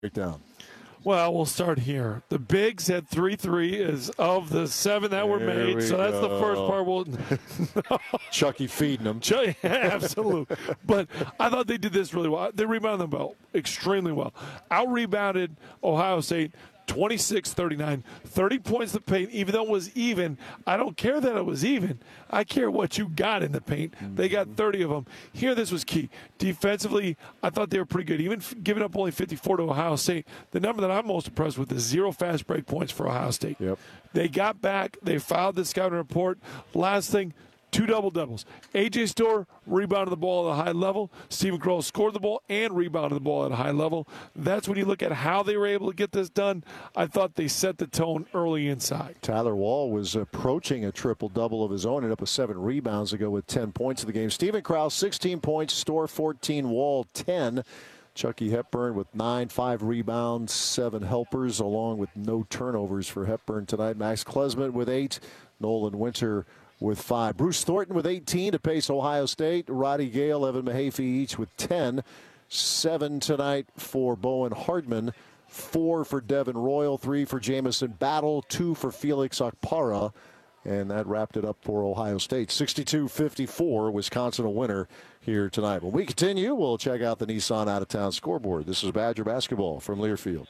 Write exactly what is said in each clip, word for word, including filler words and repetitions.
Breakdown. Well, we'll start here. The Bigs had three three is of the seven that were There made. we So that's go. the first part. We'll Chucky feeding them. Chucky, absolutely. But I thought they did this really well. They rebounded them well, extremely well. Out-rebounded Ohio State twenty-six thirty-nine, thirty points in the paint, even though it was even. I don't care that it was even. I care what you got in the paint. They got thirty of them. Here, this was key. Defensively, I thought they were pretty good. Even giving up only fifty-four to Ohio State, the number that I'm most impressed with is zero fast break points for Ohio State. Yep. They got back. They filed the scouting report. Last thing, two double-doubles. A J Storr rebounded the ball at a high level. Stephen Kroll scored the ball and rebounded the ball at a high level. That's when you look at how they were able to get this done. I thought they set the tone early inside. Tyler Wall was approaching a triple-double of his own, ended up with seven rebounds to go with ten points in the game. Stephen Krause, sixteen points, Storr fourteen, Wall ten. Chucky Hepburn with nine, five rebounds, seven helpers, along with no turnovers for Hepburn tonight. Max Klesmit with eight, Nolan Winter with five. Bruce Thornton with eighteen to pace Ohio State. Roddy Gale, Evan Mahaffey each with ten. Seven tonight for Bowen Hardman. Four for Devin Royal. Three for Jamison Battle. Two for Felix Okpara. And that wrapped it up for Ohio State. sixty-two fifty-four, Wisconsin a winner here tonight. When we continue, we'll check out the Nissan out-of-town scoreboard. This is Badger basketball from Learfield.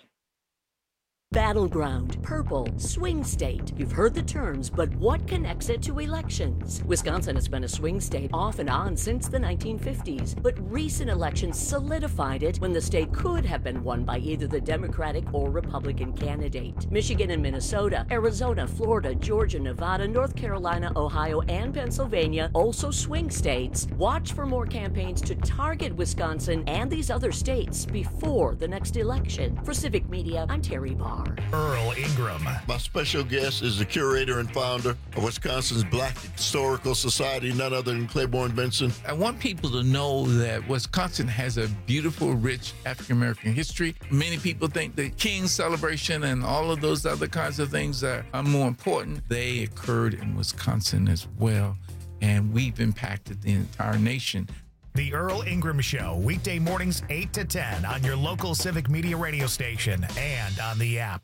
Battleground, purple, swing state. You've heard the terms, but what connects it to elections? Wisconsin has been a swing state off and on since the nineteen fifties, but recent elections solidified it when the state could have been won by either the Democratic or Republican candidate. Michigan and Minnesota, Arizona, Florida, Georgia, Nevada, North Carolina, Ohio, and Pennsylvania, also swing states. Watch for more campaigns to target Wisconsin and these other states before the next election. For Civic Media, I'm Terry Barr. Earl Ingram. My special guest is the curator and founder of Wisconsin's Black Historical Society, none other than Claiborne Benson. I want people to know that Wisconsin has a beautiful, rich African-American history. Many people think the King's celebration and all of those other kinds of things are, are more important. They occurred in Wisconsin as well, and we've impacted the entire nation. The Earl Ingram Show, weekday mornings eight to ten on your local Civic Media radio station and on the app.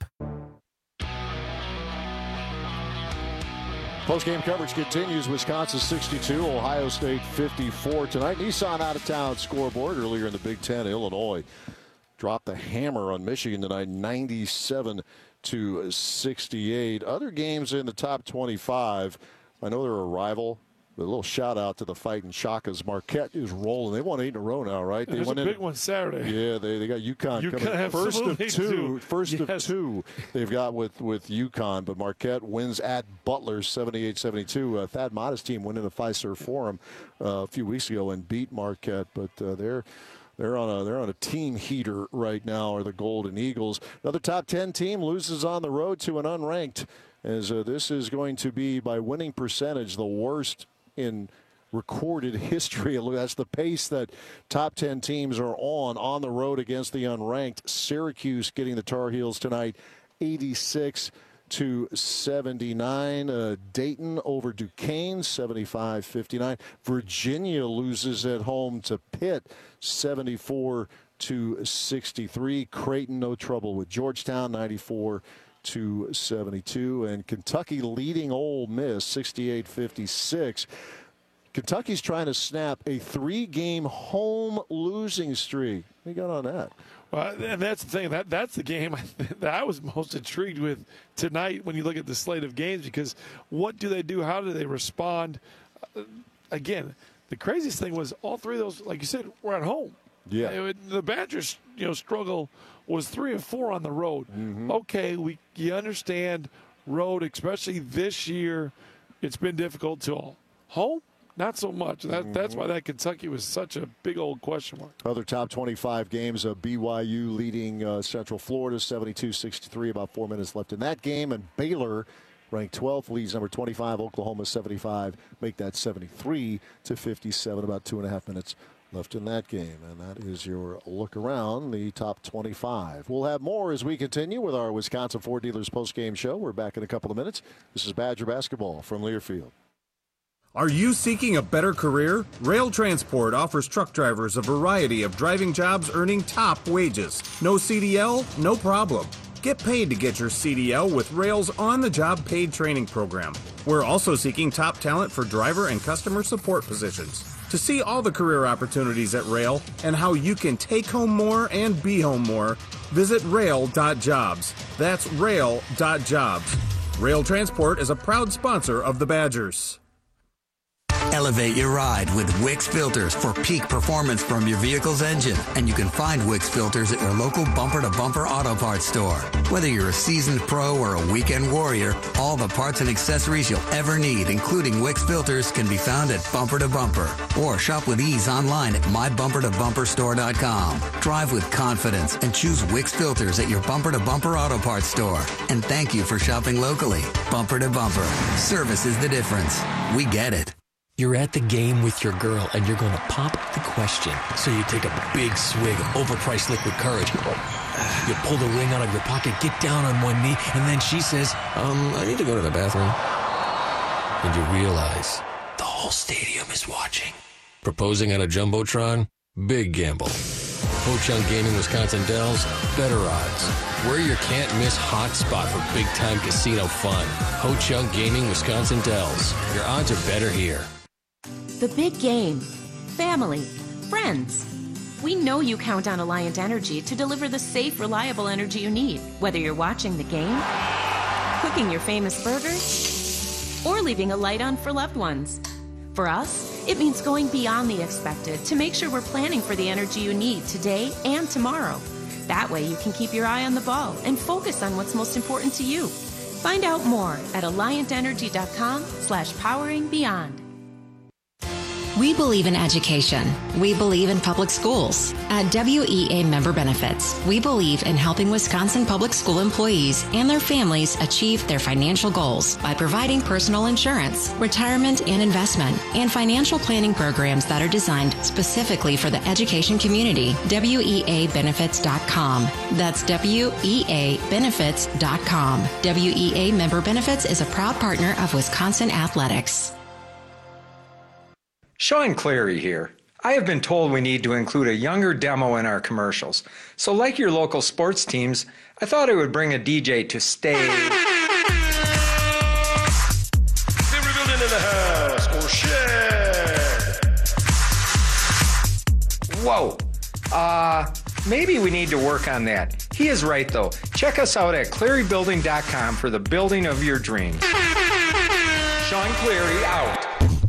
Post-game coverage continues. Wisconsin sixty-two, Ohio State fifty-four tonight. Nissan out-of-town scoreboard earlier in the Big Ten. Illinois dropped the hammer on Michigan tonight, ninety-seven to sixty-eight. Other games in the top twenty-five. I know they're a rival. A little shout out to the Fighting Shakas. Marquette is rolling. They won eight in a row now, right? They There's went a big in, one Saturday. Yeah, they, they got UConn, UConn coming first of two. do. First yes. of two they've got with, with UConn. But Marquette wins at Butler seventy-eight seventy-two. Uh, Thad Matta's team went into Fiserv Forum uh, a few weeks ago and beat Marquette. But uh, they're They're on a they're on a team heater right now, are the Golden Eagles. Another top ten team loses on the road to an unranked, as uh, this is going to be, by winning percentage, the worst in recorded history. That's the pace that top ten teams are on on the road against the unranked. Syracuse getting the Tar Heels tonight, eighty-six to seventy-nine. Uh, Dayton over Duquesne, seventy-five fifty-nine. Virginia loses at home to Pitt, seventy-four to sixty-three. Creighton, no trouble with Georgetown, ninety-four to seventy-two. And Kentucky leading Ole Miss, sixty-eight fifty-six. Kentucky's trying to snap a three-game home losing streak. What you got on that? Well, and that's the thing. That that's the game that I was most intrigued with tonight when you look at the slate of games, because what do they do? How do they respond? Uh, again, the craziest thing was all three of those, like you said, were at home. Yeah. It, the Badgers, you know, struggle was three and four on the road. Mm-hmm. Okay, we you understand road, especially this year, it's been difficult to all. Home? Not so much. That, mm-hmm. That's why that Kentucky was such a big old question mark. Other top twenty-five games, uh, B Y U leading uh, Central Florida seventy-two sixty-three, about four minutes left in that game. And Baylor, ranked twelfth, leads number twenty-five, Oklahoma seventy-five, make that seventy-three to fifty-seven, about two and a half minutes left in that game. And that is your look around the top twenty-five. We'll have more as we continue with our Wisconsin Ford Dealers post-game show. We're back in a couple of minutes. This is Badger basketball from Learfield. Are you seeking a better career? Rail Transport offers truck drivers a variety of driving jobs earning top wages. No C D L? No problem. Get paid to get your C D L with Rail's on-the-job paid training program. We're also seeking top talent for driver and customer support positions. To see all the career opportunities at Rail and how you can take home more and be home more, visit rail dot jobs. That's rail dot jobs. Rail Transport is a proud sponsor of the Badgers. Elevate your ride with Wix Filters for peak performance from your vehicle's engine. And you can find Wix Filters at your local bumper-to-bumper auto parts store. Whether you're a seasoned pro or a weekend warrior, all the parts and accessories you'll ever need, including Wix Filters, can be found at Bumper to Bumper. Or shop with ease online at my bumper to bumper store dot com. Drive with confidence and choose Wix Filters at your bumper-to-bumper auto parts store. And thank you for shopping locally. Bumper to Bumper. Service is the difference. We get it. You're at the game with your girl, and you're going to pop the question. So you take a big swig of overpriced liquid courage. You pull the ring out of your pocket, get down on one knee, and then she says, um, I need to go to the bathroom. And you realize the whole stadium is watching. Proposing on a Jumbotron? Big gamble. Ho-Chunk Gaming Wisconsin Dells, better odds. We're your can't-miss hot spot for big-time casino fun. Ho-Chunk Gaming Wisconsin Dells. Your odds are better here. The big game. Family. Friends. We know you count on Alliant Energy to deliver the safe, reliable energy you need, whether you're watching the game, cooking your famous burgers, or leaving a light on for loved ones. For us, it means going beyond the expected to make sure we're planning for the energy you need today and tomorrow. That way you can keep your eye on the ball and focus on what's most important to you. Find out more at alliant energy dot com slash powering beyond. We believe in education. We believe in public schools. At W E A Member Benefits, we believe in helping Wisconsin public school employees and their families achieve their financial goals by providing personal insurance, retirement and investment, and financial planning programs that are designed specifically for the education community. W E A benefits dot com. That's W E A benefits dot com. W E A Member Benefits is a proud partner of Wisconsin Athletics. Sean Clary here. I have been told we need to include a younger demo in our commercials. So like your local sports teams, I thought I would bring a D J to stay. The rebuilding in the house, or shed. Whoa. Uh, maybe we need to work on that. He is right though. Check us out at clary building dot com for the building of your dreams. Sean Clary out.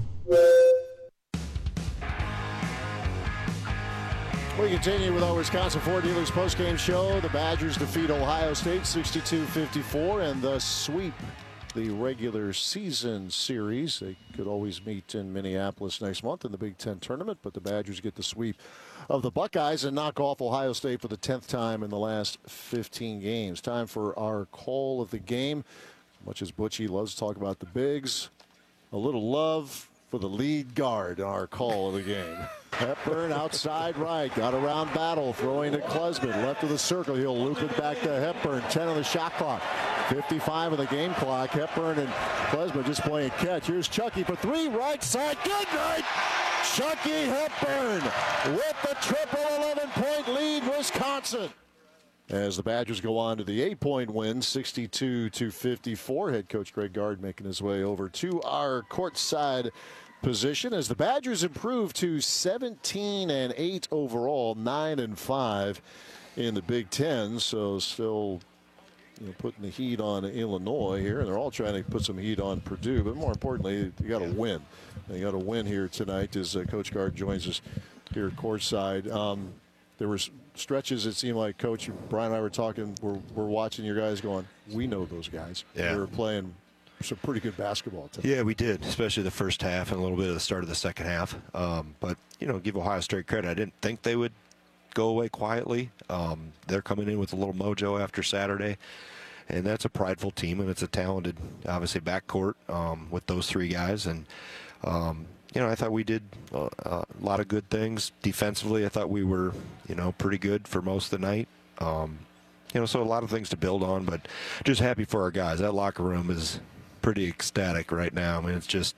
We continue with our Wisconsin Ford Dealers postgame show. The Badgers defeat Ohio State sixty-two fifty-four and thus sweep the regular season series. They could always meet in Minneapolis next month in the Big Ten tournament, but the Badgers get the sweep of the Buckeyes and knock off Ohio State for the tenth time in the last fifteen games. Time for our call of the game. Much as Butchie loves to talk about the bigs, a little love for the lead guard, our call of the game. Hepburn outside right, got around Battle, throwing to Klesman, left of the circle. He'll loop it back to Hepburn. ten on the shot clock, fifty-five on the game clock. Hepburn and Klesman just playing catch. Here's Chucky for three, right side. Good night, Chucky Hepburn with the triple eleven-point lead, Wisconsin. As the Badgers go on to the eight-point win, sixty-two to fifty-four. Head coach Greg Gard making his way over to our courtside position as the Badgers improve to seventeen and eight overall, nine and five in the Big Ten. So still, you know, putting the heat on Illinois here, and they're all trying to put some heat on Purdue. But more importantly, you got to win. You got to win here tonight as uh, Coach Gard joins us here at courtside. Um, there were stretches it seemed like Coach Brian and I were talking. We're we're watching your guys going, we know those guys. Yeah. They were playing some pretty good basketball tonight. Yeah, we did, especially the first half and a little bit of the start of the second half. Um, but, you know, give Ohio State credit. I didn't think they would go away quietly. Um, they're coming in with a little mojo after Saturday, and that's a prideful team, and it's a talented, obviously, backcourt um, with those three guys. And, um, you know, I thought we did a, a lot of good things. Defensively, I thought we were, you know, pretty good for most of the night. Um, you know, so a lot of things to build on, but just happy for our guys. That locker room is pretty ecstatic right now. I mean, it's just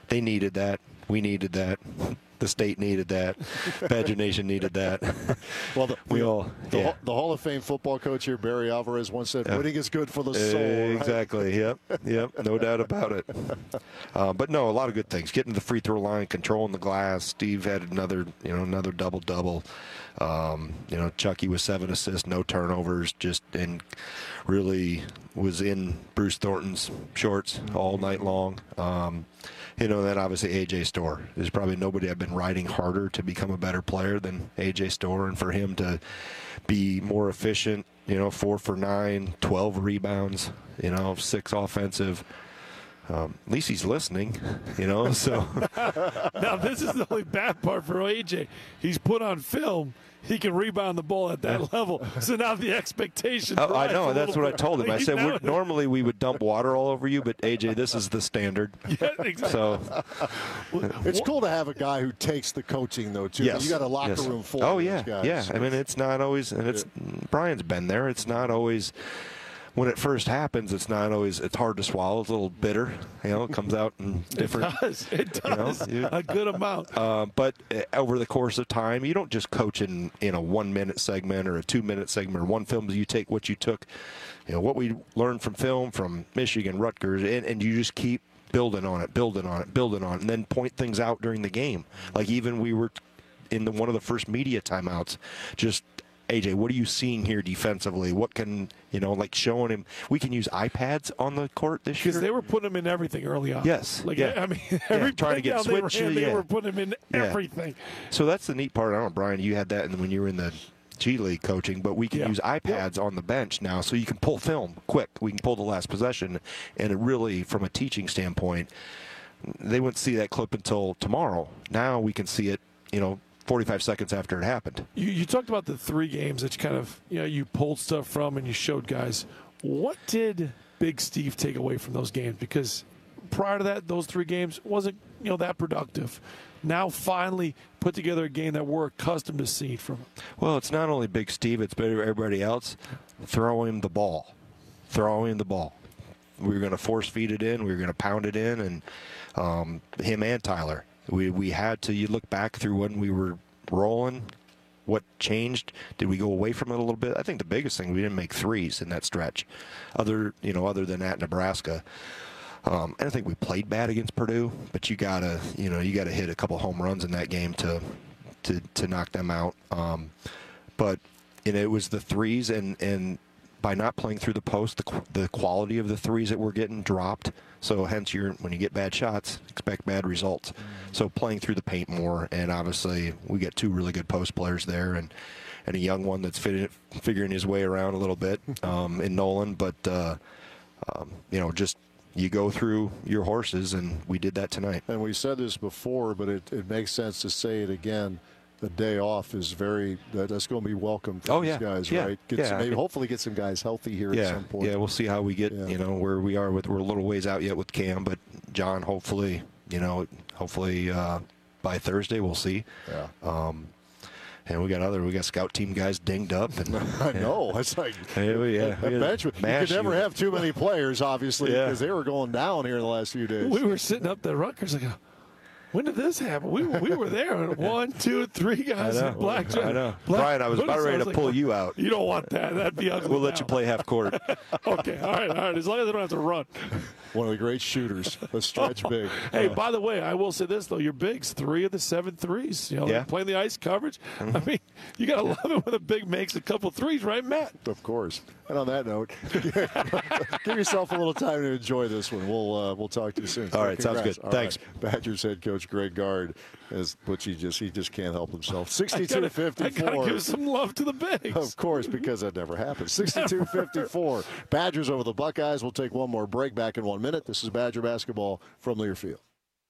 they needed that. We needed that. The state needed that. Badger Nation needed that. Well, the, we the, all. The, yeah. the Hall of Fame football coach here, Barry Alvarez, once said, "Winning is good for the soul." Exactly. Right? Yep. Yep. No doubt about it. Uh, but no, a lot of good things. Getting to the free throw line, controlling the glass. Steve had another, you know, another double double. Um, you know, Chucky with seven assists, no turnovers, just and really was in Bruce Thornton's shorts all night long. Um, You know, then obviously A J Storr. There's probably nobody I've been riding harder to become a better player than A J Storr, and for him to be more efficient, you know, four for nine, twelve rebounds, you know, six offensive. Um, at least he's listening, you know, so. Now, this is the only bad part for A J. He's put on film. He can rebound the ball at that level. So now the expectation. Oh, I know. That's what bit. I told him. I said, we're, normally we would dump water all over you, but A J, this is the standard. Yeah, exactly. So it's cool to have a guy who takes the coaching, though, too. Yes. You got a locker yes. room full oh, of yeah. those guys. Yeah. I mean, it's not always, and it's, yeah. Brian's been there. It's not always. When it first happens, it's not always, it's hard to swallow. It's a little bitter. You know, it comes out in different. It does. It does. You know, a good amount. Uh, but uh, over the course of time, you don't just coach in, in a one-minute segment or a two-minute segment or one film. You take what you took, you know, what we learned from film, from Michigan, Rutgers, and, and you just keep building on it, building on it, building on it, and then point things out during the game. Like even we were in the, one of the first media timeouts, just A J, what are you seeing here defensively? What can, you know, like showing him, we can use iPads on the court this year? Because they were putting him in everything early on. Yes. Like, yeah. I mean, every yeah, trying to get they, switch, ran, yeah. they were putting him in yeah. everything. So that's the neat part. I don't know, Brian, you had that and when you were in the G League coaching, but we can yeah. use iPads yeah. on the bench now, so you can pull film quick. We can pull the last possession, and it really, from a teaching standpoint, they wouldn't see that clip until tomorrow. Now we can see it, you know, forty-five seconds after it happened. You, you talked about the three games that you kind of, you know, you pulled stuff from and you showed guys. What did Big Steve take away from those games? Because prior to that, those three games wasn't, you know, that productive. Now finally put together a game that we're accustomed to seeing from him. Well, it's not only Big Steve, it's everybody else. Throw him the ball. Throw him the ball. We were going to force feed it in. We were going to pound it in, and um, him and Tyler. We we had to. You look back through when we were rolling. What changed? Did we go away from it a little bit? I think the biggest thing, we didn't make threes in that stretch, other you know other than at Nebraska. Um, and I think we played bad against Purdue, but you gotta you know you gotta hit a couple home runs in that game to to to knock them out. Um, but you know, it was the threes, and and by not playing through the post, the the quality of the threes that we're getting dropped. So hence, you're, when you get bad shots, expect bad results. Mm-hmm. So playing through the paint more, and obviously we get two really good post players there, and and a young one that's fit, figuring his way around a little bit um, in Nolan. But uh, um, you know, just you go through your horses, and we did that tonight. And we said this before, but it, it makes sense to say it again. The day off is very that, that's going to be welcome for oh, these yeah. guys, yeah. right? Get yeah. some, maybe I mean, hopefully get some guys healthy here yeah. at some point. Yeah, we'll see how we get, yeah. you know, where we are with. We're a little ways out yet with Cam, but John, hopefully, you know, hopefully uh, by Thursday we'll see. Yeah. Um, and we got other, we got scout team guys dinged up. And I know. It's like yeah, we, yeah, that we bench. You could never have too many players, obviously, yeah. because they were going down here in the last few days. We were sitting up there, Rutgers, like, when did this happen? We we were there. One, two, three guys I know. in black. I know. Black Brian, I was about ready to like, pull you out. You don't want that. That'd be ugly. We'll now. let you play half court. Okay. All right. All right. As long as I don't have to run. One of the great shooters. A stretch oh. big. Hey, uh, by the way, I will say this, though. Your bigs, three of the seven threes. You know, yeah. playing the ice coverage. Mm-hmm. I mean, you got to love it when a big makes a couple threes, right, Matt? Of course. And on that note, give yourself a little time to enjoy this one. We'll uh, we'll talk to you soon. All right. Congrats. Sounds good. All Thanks. Right. Badgers head coach Greg Gard, as Butchie just he just can't help himself. sixty-two fifty-four. I got to give some love to the bigs. Of course, because that never happens. sixty-two fifty-four. Badgers over the Buckeyes. We'll take one more break. Back in one minute. This is Badger basketball from Learfield.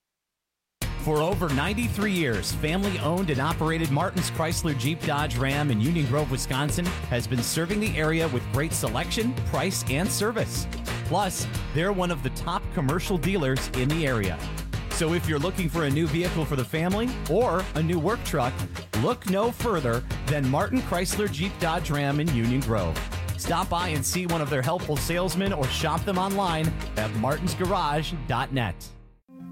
For over ninety-three years, family-owned and operated Martin's Chrysler Jeep Dodge Ram in Union Grove, Wisconsin has been serving the area with great selection, price, and service. Plus, they're one of the top commercial dealers in the area. So if you're looking for a new vehicle for the family or a new work truck, look no further than Martin Chrysler Jeep Dodge Ram in Union Grove. Stop by and see one of their helpful salesmen or shop them online at martins garage dot net.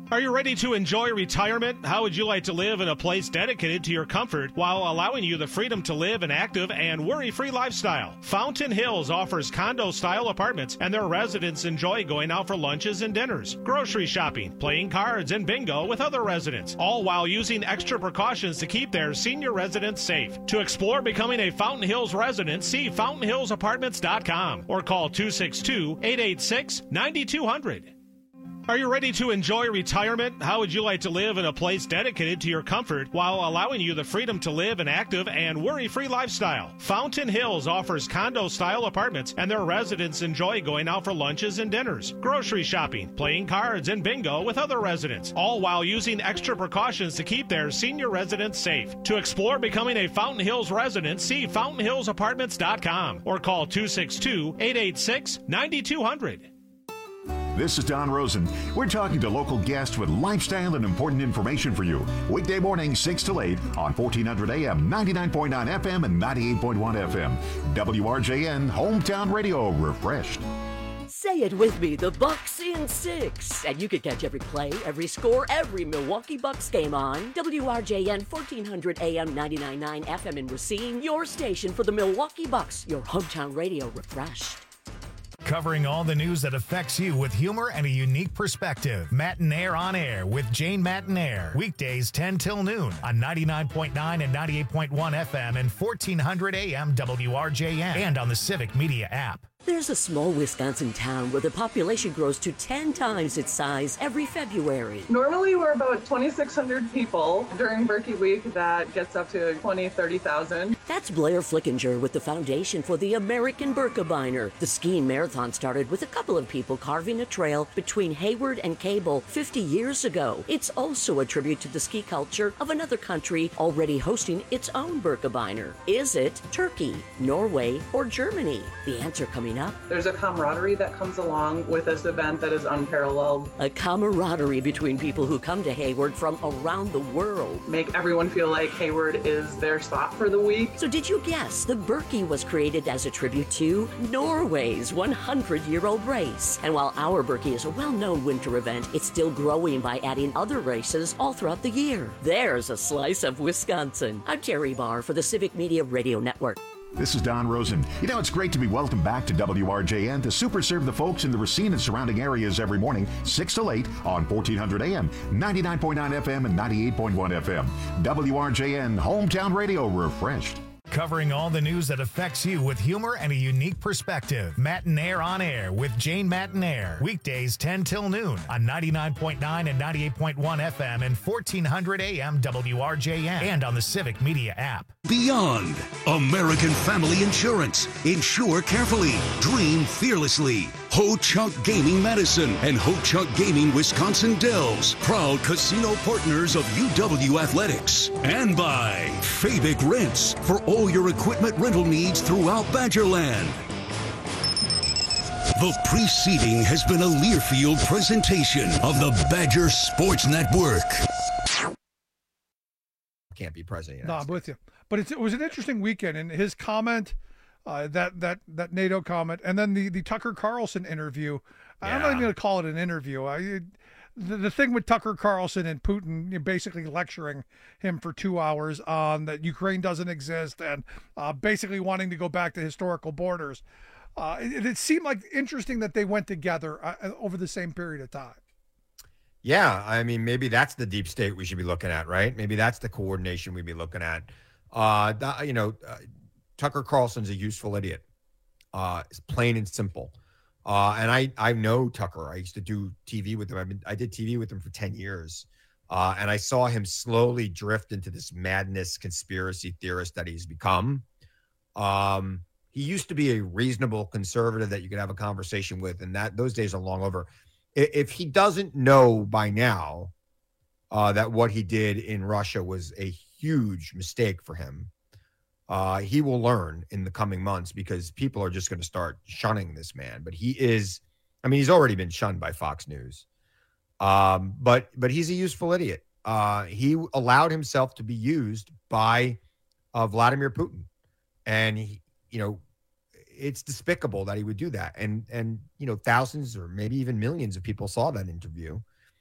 Are you ready to enjoy retirement? How would you like to live in a place dedicated to your comfort while allowing you the freedom to live an active and worry-free lifestyle? Fountain Hills offers condo-style apartments, and their residents enjoy going out for lunches and dinners, grocery shopping, playing cards, and bingo with other residents, all while using extra precautions to keep their senior residents safe. To explore becoming a Fountain Hills resident, see fountain hills apartments dot com or call two six two, eight eight six, nine two zero zero. Are you ready to enjoy retirement? How would you like to live in a place dedicated to your comfort while allowing you the freedom to live an active and worry-free lifestyle? Fountain Hills offers condo-style apartments, and their residents enjoy going out for lunches and dinners, grocery shopping, playing cards, and bingo with other residents, all while using extra precautions to keep their senior residents safe. To explore becoming a Fountain Hills resident, see fountain hills apartments dot com or call two six two, eight eight six, nine two zero zero. This is Don Rosen. We're talking to local guests with lifestyle and important information for you. Weekday mornings, six to eight on fourteen hundred A M, ninety-nine point nine F M, and ninety-eight point one F M. W R J N, Hometown Radio, refreshed. Say it with me, the Bucks in six. And you can catch every play, every score, every Milwaukee Bucks game on W R J N, fourteen hundred A M, ninety-nine point nine F M in Racine, your station for the Milwaukee Bucks, your hometown radio refreshed. Covering all the news that affects you with humor and a unique perspective. Matinaire on Air with Jane Matinaire. Weekdays ten till noon on ninety-nine point nine and ninety-eight point one F M and fourteen hundred A M W R J N and on the Civic Media app. There's a small Wisconsin town where the population grows to ten times its size every February. Normally we're about twenty-six hundred people. During Berkey Week, that gets up to twenty, thirty thousand. That's Blair Flickinger with the Foundation for the American Birkebeiner. The skiing marathon started with a couple of people carving a trail between Hayward and Cable fifty years ago. It's also a tribute to the ski culture of another country already hosting its own Birkebeiner. Is it Turkey, Norway, or Germany? The answer coming up. There's a camaraderie that comes along with this event that is unparalleled. A camaraderie between people who come to Hayward from around the world. Make everyone feel like Hayward is their spot for the week. So did you guess the Berkey was created as a tribute to Norway's one hundred year old race? And while our Berkey is a well-known winter event, it's still growing by adding other races all throughout the year. There's a slice of Wisconsin. I'm Terry Barr for the Civic Media Radio Network. This is Don Rosen. You know, it's great to be welcomed back to W R J N to super serve the folks in the Racine and surrounding areas every morning, six to eight on fourteen hundred A M, ninety-nine point nine F M, and ninety-eight point one F M. W R J N, Hometown Radio, refreshed. Covering all the news that affects you with humor and a unique perspective. Matinaire on Air with Jane Matinaire. Weekdays ten till noon on ninety-nine point nine and ninety-eight point one F M and fourteen hundred A M W R J N and on the Civic Media app. Beyond American Family Insurance. Insure carefully. Dream fearlessly. Ho-Chunk Gaming Madison and Ho-Chunk Gaming Wisconsin Dells. Proud casino partners of U W Athletics. And by Fabic Rents for all your equipment rental needs throughout Badgerland. The preceding has been a Learfield presentation of the Badger Sports Network. Can't be president. No, I'm with you. But it's, it was an interesting weekend, and his comment, uh, that that that NATO comment, and then the, the Tucker Carlson interview. Yeah. I'm not even going to call it an interview. I, the, the thing with Tucker Carlson and Putin, you know, basically lecturing him for two hours on that Ukraine doesn't exist and uh, basically wanting to go back to historical borders. Uh, it, it seemed like interesting that they went together uh, over the same period of time. Yeah, I mean, maybe that's the deep state we should be looking at, right? Maybe that's the coordination we'd be looking at. Uh, you know, uh, Tucker Carlson's a useful idiot. Uh, it's plain and simple. Uh, and I, I know Tucker. I used to do T V with him. I mean, I did T V with him for ten years. Uh, and I saw him slowly drift into this madness conspiracy theorist that he's become. Um, he used to be a reasonable conservative that you could have a conversation with, and that those days are long over. If he doesn't know by now uh, that what he did in Russia was a huge mistake for him, uh, he will learn in the coming months because people are just going to start shunning this man. But he is, I mean, he's already been shunned by Fox News. Um, but but he's a useful idiot. Uh, he allowed himself to be used by uh, Vladimir Putin. And, he, you know, it's despicable that he would do that. And, and, you know, thousands or maybe even millions of people saw that interview.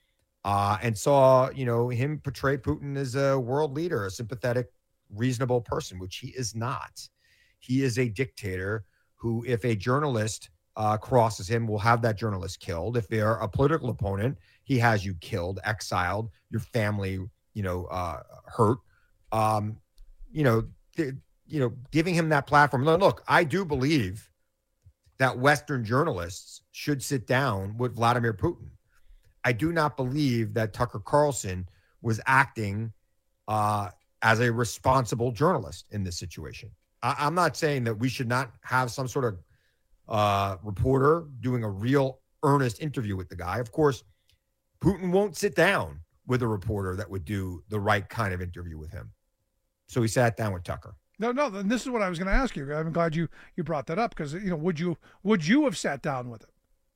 uh, and saw, you know, him portray Putin as a world leader, a sympathetic, reasonable person, which he is not. He is a dictator who, if a journalist uh, crosses him, will have that journalist killed. If they're a political opponent, he has you killed, exiled, your family, you know, uh, hurt. Um, you know, th- you know, giving him that platform. Look, I do believe that Western journalists should sit down with Vladimir Putin. I do not believe that Tucker Carlson was acting uh, as a responsible journalist in this situation. I- I'm not saying that we should not have some sort of uh, reporter doing a real earnest interview with the guy. Of course, Putin won't sit down with a reporter that would do the right kind of interview with him. So he sat down with Tucker. No, no. And this is what I was going to ask you. I'm glad you you brought that up because, you know, would you would you have sat down with him?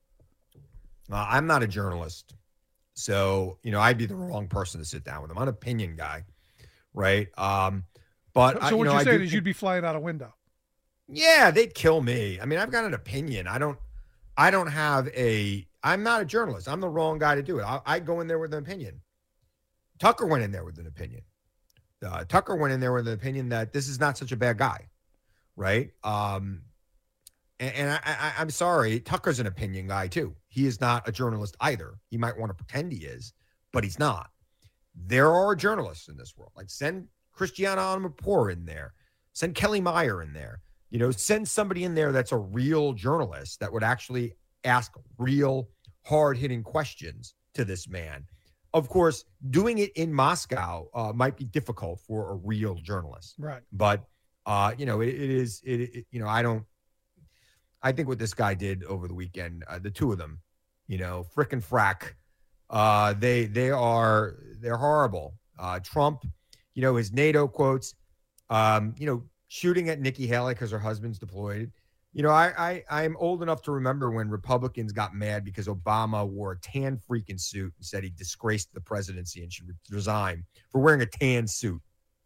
Uh, I'm not a journalist, so you know I'd be the wrong person to sit down with him. I'm an opinion guy, right? Um, but So, I, so you what know, you're I saying do is think- you'd be flying out a window. Yeah, they'd kill me. I mean, I've got an opinion. I don't. I don't have a. I'm not a journalist. I'm the wrong guy to do it. I, I go in there with an opinion. Tucker went in there with an opinion. Uh, Tucker went in there with an opinion that this is not such a bad guy, right? Um, and and I, I, I'm sorry, Tucker's an opinion guy too. He is not a journalist either. He might want to pretend he is, but he's not. There are journalists in this world. Like send Christiana Amanpour in there, send Kelly Meyer in there. You know, send somebody in there that's a real journalist that would actually ask real hard-hitting questions to this man. Of course, doing it in Moscow uh, might be difficult for a real journalist. Right. But, uh, you know, it, it is, it, it, you know, I don't, I think what this guy did over the weekend, uh, the two of them, you know, Frick and Frack, uh, they, they are, they're horrible. Uh, Trump, you know, his NATO quotes, um, you know, shooting at Nikki Haley because her husband's deployed. You know, I, I, I'm old enough to remember when Republicans got mad because Obama wore a tan freaking suit and said he disgraced the presidency and should re- resign for wearing a tan suit.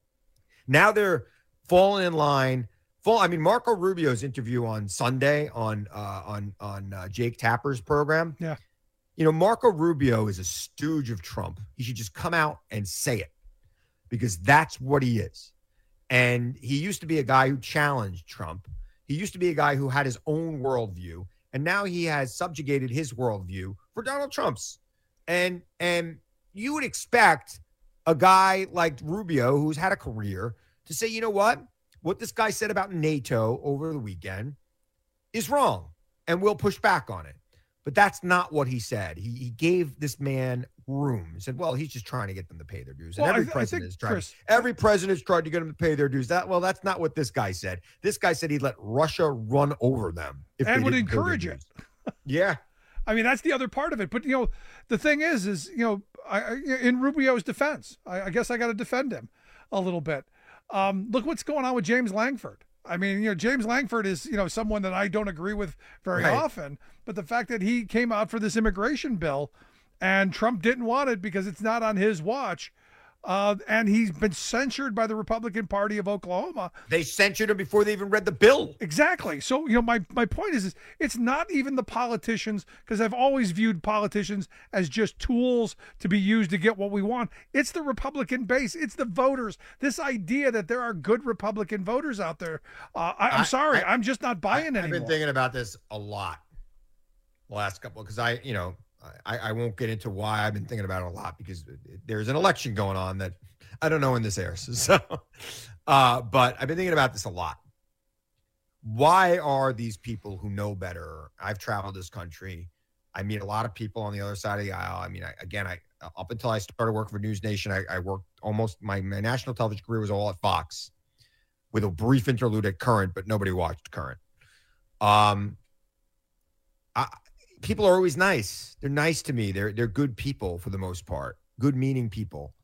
Now they're falling in line. Fall, I mean, Marco Rubio's interview on Sunday on uh, on on uh, Jake Tapper's program. Yeah. You know, Marco Rubio is a stooge of Trump. He should just come out and say it because that's what he is. And he used to be a guy who challenged Trump. He used to be a guy who had his own worldview. And now he has subjugated his worldview for Donald Trump's. And and you would expect a guy like Rubio, who's had a career, to say, you know what? What this guy said about NATO over the weekend is wrong. And we'll push back on it. But that's not what he said. He, he gave this man room. He said, well, he's just trying to get them to pay their dues. And Well, every I th- I president think, has tried. Chris- every president's tried to get them to pay their dues. That well, that's not what this guy said. This guy said he'd let Russia run over them if And they would didn't pay their encourage dues. it. Yeah. I mean, that's the other part of it. But, you know, the thing is, is, you know, I, I, in Rubio's defense, I, I guess I got to defend him a little bit. Um, look what's going on with James Langford. I mean, you know, James Langford is, you know, someone that I don't agree with very Right. often. But the fact that he came out for this immigration bill and Trump didn't want it because it's not on his watch. Uh, and he's been censured by the Republican Party of Oklahoma. They censured him before they even read the bill. Exactly. So, you know, my, my point is, is it's not even the politicians, because I've always viewed politicians as just tools to be used to get what we want. It's the Republican base. It's the voters. This idea that there are good Republican voters out there. Uh, I, I'm I- sorry. I- I'm just not buying I, anymore. I've been thinking about this a lot the last couple, because I, you know, I, I won't get into why I've been thinking about it a lot, because there's an election going on that I don't know when this airs. So, uh, but I've been thinking about this a lot. Why are these people who know better? I've traveled this country. I meet a lot of people on the other side of the aisle. I mean, I, again, I up until I started working for News Nation, I, I worked almost my, my national television career was all at Fox, with a brief interlude at Current, but nobody watched Current. Um, I, people are always nice. They're nice to me. They're they're good people for the most part, good meaning people.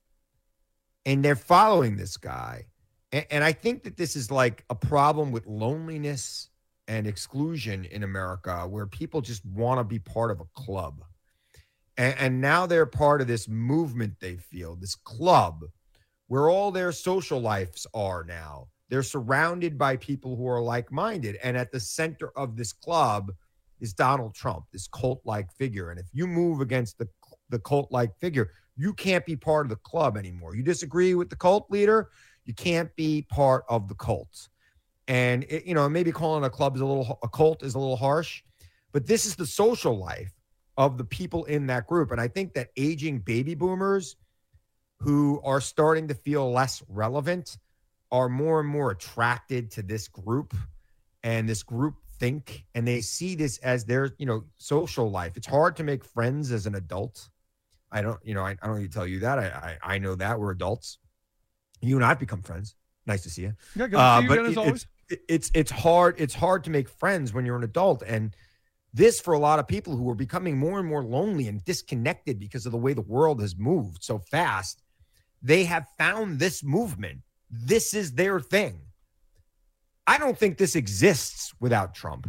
And they're following this guy. And, and I think that this is like a problem with loneliness and exclusion in America, where people just want to be part of a club. And, and now they're part of this movement they feel, this club, where all their social lives are now. They're surrounded by people who are like-minded. And at the center of this club is Donald Trump, this cult-like figure. And if you move against the, the cult-like figure. You can't be part of the club anymore. You disagree with the cult leader, you can't be part of the cult. And, it, you know, maybe calling a club is a little, a cult is a little harsh, but this is the social life of the people in that group. And I think that aging baby boomers who are starting to feel less relevant are more and more attracted to this group and this group think, and they see this as their, you know, social life. It's hard to make friends as an adult. I don't, you know, I, I don't need to tell you that. I, I I know that we're adults. You and I've become friends. Nice to see you. Yeah, good to uh, see you but again, as it, always. it's it's it's hard. It's hard to make friends when you're an adult, and this for a lot of people who are becoming more and more lonely and disconnected because of the way the world has moved so fast. They have found this movement. This is their thing. I don't think this exists without Trump.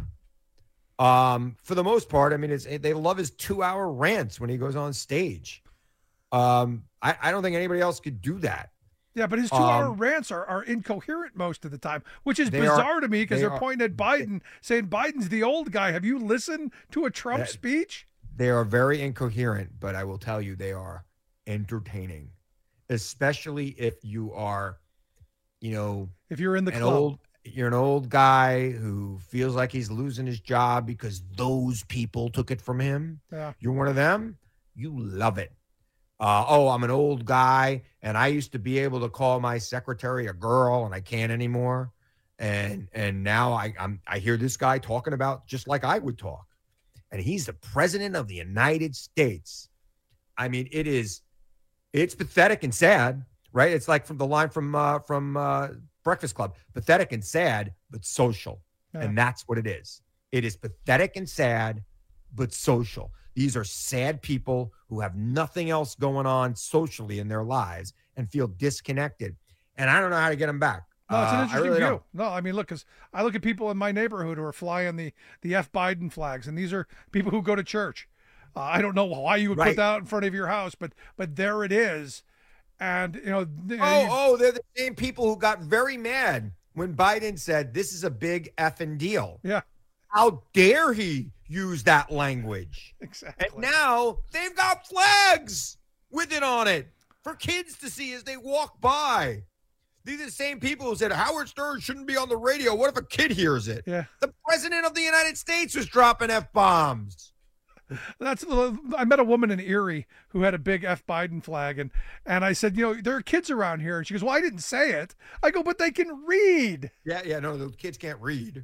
Um, for the most part, I mean, it's, they love his two-hour rants when he goes on stage. Um, I, I don't think anybody else could do that. Yeah, but his two-hour Um, rants are, are incoherent most of the time, which is They bizarre are- to me because they they're are- pointing at Biden, saying Biden's the old guy. Have you listened to a Trump That- speech? They are very incoherent, but I will tell you they are entertaining, especially if you are, you know, if you're in the an club. old, you're an old guy who feels like he's losing his job because those people took it from him. Yeah. You're one of them. You love it. Uh, oh, I'm an old guy, and I used to be able to call my secretary a girl, and I can't anymore. And and now I I'm, I hear this guy talking about just like I would talk, and he's the president of the United States. I mean, it is, it's pathetic and sad, right? It's like from the line from uh, from uh, Breakfast Club, pathetic and sad, but social, Yeah. and that's what it is. It is pathetic and sad, but social. These are sad people who have nothing else going on socially in their lives and feel disconnected. And I don't know how to get them back. No, it's an Uh, I interesting really view. don't. No, I mean, look, because I look at people in my neighborhood who are flying the the F Biden flags, and these are people who go to church. Uh, I don't know why you would put Right. that out in front of your house, but but there it is. And you know, th- Oh, you- oh, they're the same people who got very mad when Biden said this is a big effing deal. Yeah. How dare he use that language? Exactly. And now they've got flags with it on it for kids to see as they walk by. These are the same people who said Howard Stern shouldn't be on the radio. What if a kid hears it? Yeah. The president of the United States was dropping F-bombs. That's I met a woman in Erie who had a big F Biden flag, and and I said, you know, there are kids around here, and she goes, well, I didn't say it. I go, but they can read. Yeah, yeah, no, the kids can't read.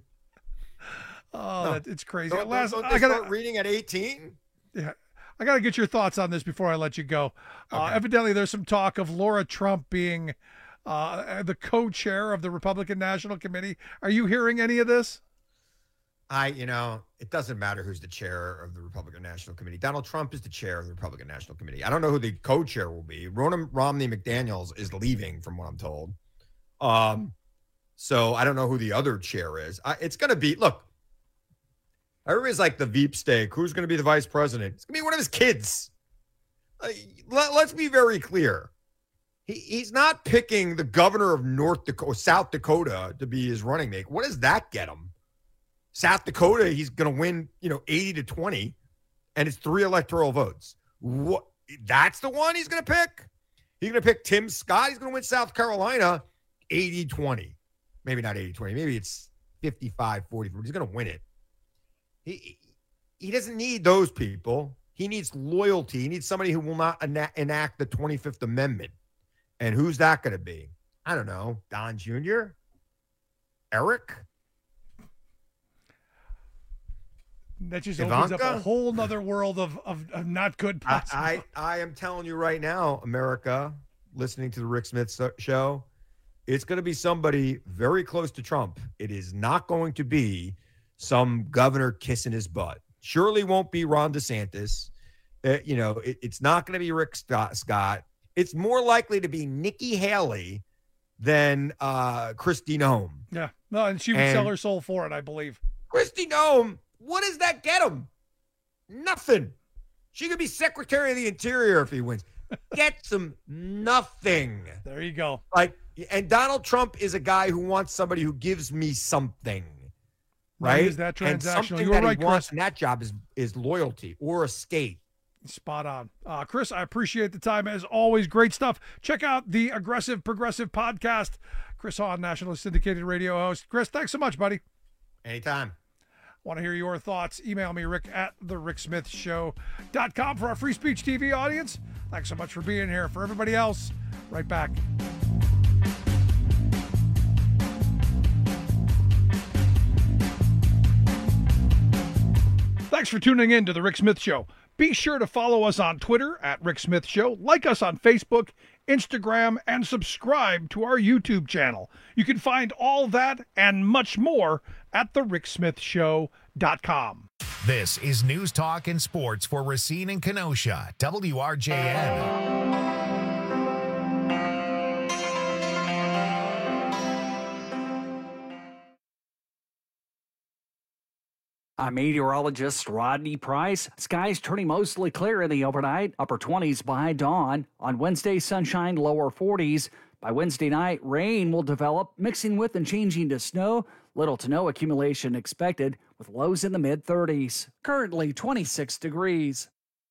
Oh, No. that, it's crazy. Don't, Last, don't I they gotta, start reading at eighteen? Yeah, I got to get your thoughts on this before I let you go. Uh, evidently, there's some talk of Laura Trump being uh, the co-chair of the Republican National Committee. Are you hearing any of this? I, you know, it doesn't matter who's the chair of the Republican National Committee. Donald Trump is the chair of the Republican National Committee. I don't know who the co-chair will be. Ronna Romney McDaniels is leaving, from what I'm told. Um, so I don't know who the other chair is. I, it's going to be, look, everybody's like the Veep steak. Who's going to be the vice president? It's going to be one of his kids. Uh, let, let's be very clear. He, he's not picking the governor of North Dakota, South Dakota to be his running mate. What does that get him? South Dakota, he's going to win, you know, eighty to twenty, and it's three electoral votes. What? That's the one he's going to pick? He's going to pick Tim Scott. He's going to win South Carolina eighty twenty. Maybe not eighty twenty. Maybe it's fifty-five forty. He's going to win it. He, he doesn't need those people. He needs loyalty. He needs somebody who will not ena- enact the twenty-fifth Amendment. And who's that going to be? I don't know. Don Junior? Eric? That just Ivanka? opens up a whole nother world of, of, of not good I, possible. I, I am telling you right now, America, listening to the Rick Smith so- show, it's going to be somebody very close to Trump. It is not going to be some governor kissing his butt. Surely won't be Ron DeSantis. Uh, you know, it, it's not going to be Rick Scott, Scott. It's more likely to be Nikki Haley than uh, Kristi Noem. Yeah. No, and she would And- sell her soul for it, I believe. Kristi Noem, what does that get him? Nothing. She could be Secretary of the Interior if he wins. Gets him nothing. There you go. Like, and Donald Trump is a guy who wants somebody who gives me something, Right, right? is that And transactional? something You were that right, he wants Chris. in that job is is loyalty or a state. Spot on. Uh, Chris, I appreciate the time. As always, great stuff. Check out the Aggressive Progressive podcast. Chris Hahn, nationally syndicated radio host. Chris, thanks so much, buddy. Anytime. Want to hear your thoughts? Email me, Rick at the rick smith show dot com for our Free Speech T V audience. Thanks so much for being here. For everybody else, right back. Thanks for tuning in to The Rick Smith Show. Be sure to follow us on Twitter at Rick Smith Show, like us on Facebook, Instagram, and subscribe to our YouTube channel. You can find all that and much more at the rick smith show dot com. This is News Talk and Sports for Racine and Kenosha, W R J N. I'm meteorologist Rodney Price. Skies turning mostly clear in the overnight, upper twenties by dawn. On Wednesday, sunshine, lower forties. By Wednesday night, rain will develop, mixing with and changing to snow. Little to no accumulation expected, with lows in the mid-thirties. Currently twenty-six degrees.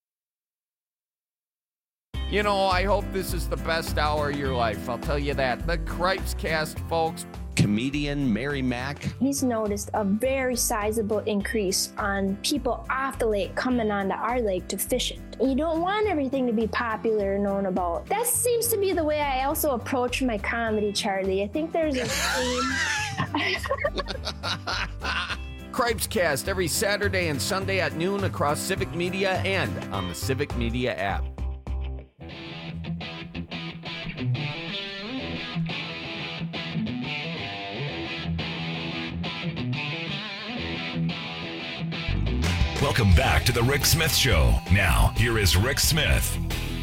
You know, I hope this is the best hour of your life. I'll tell you that. The Cripes Cast, folks. Comedian Mary Mack. He's noticed a very sizable increase on people off the lake coming onto our lake to fish it. You don't want everything to be popular and known about. That seems to be the way I also approach my comedy, Charlie. I think there's a theme. Cripes Cast every Saturday and Sunday at noon across Civic Media and on the Civic Media app. Welcome back to the Rick Smith Show. Now, here is Rick Smith.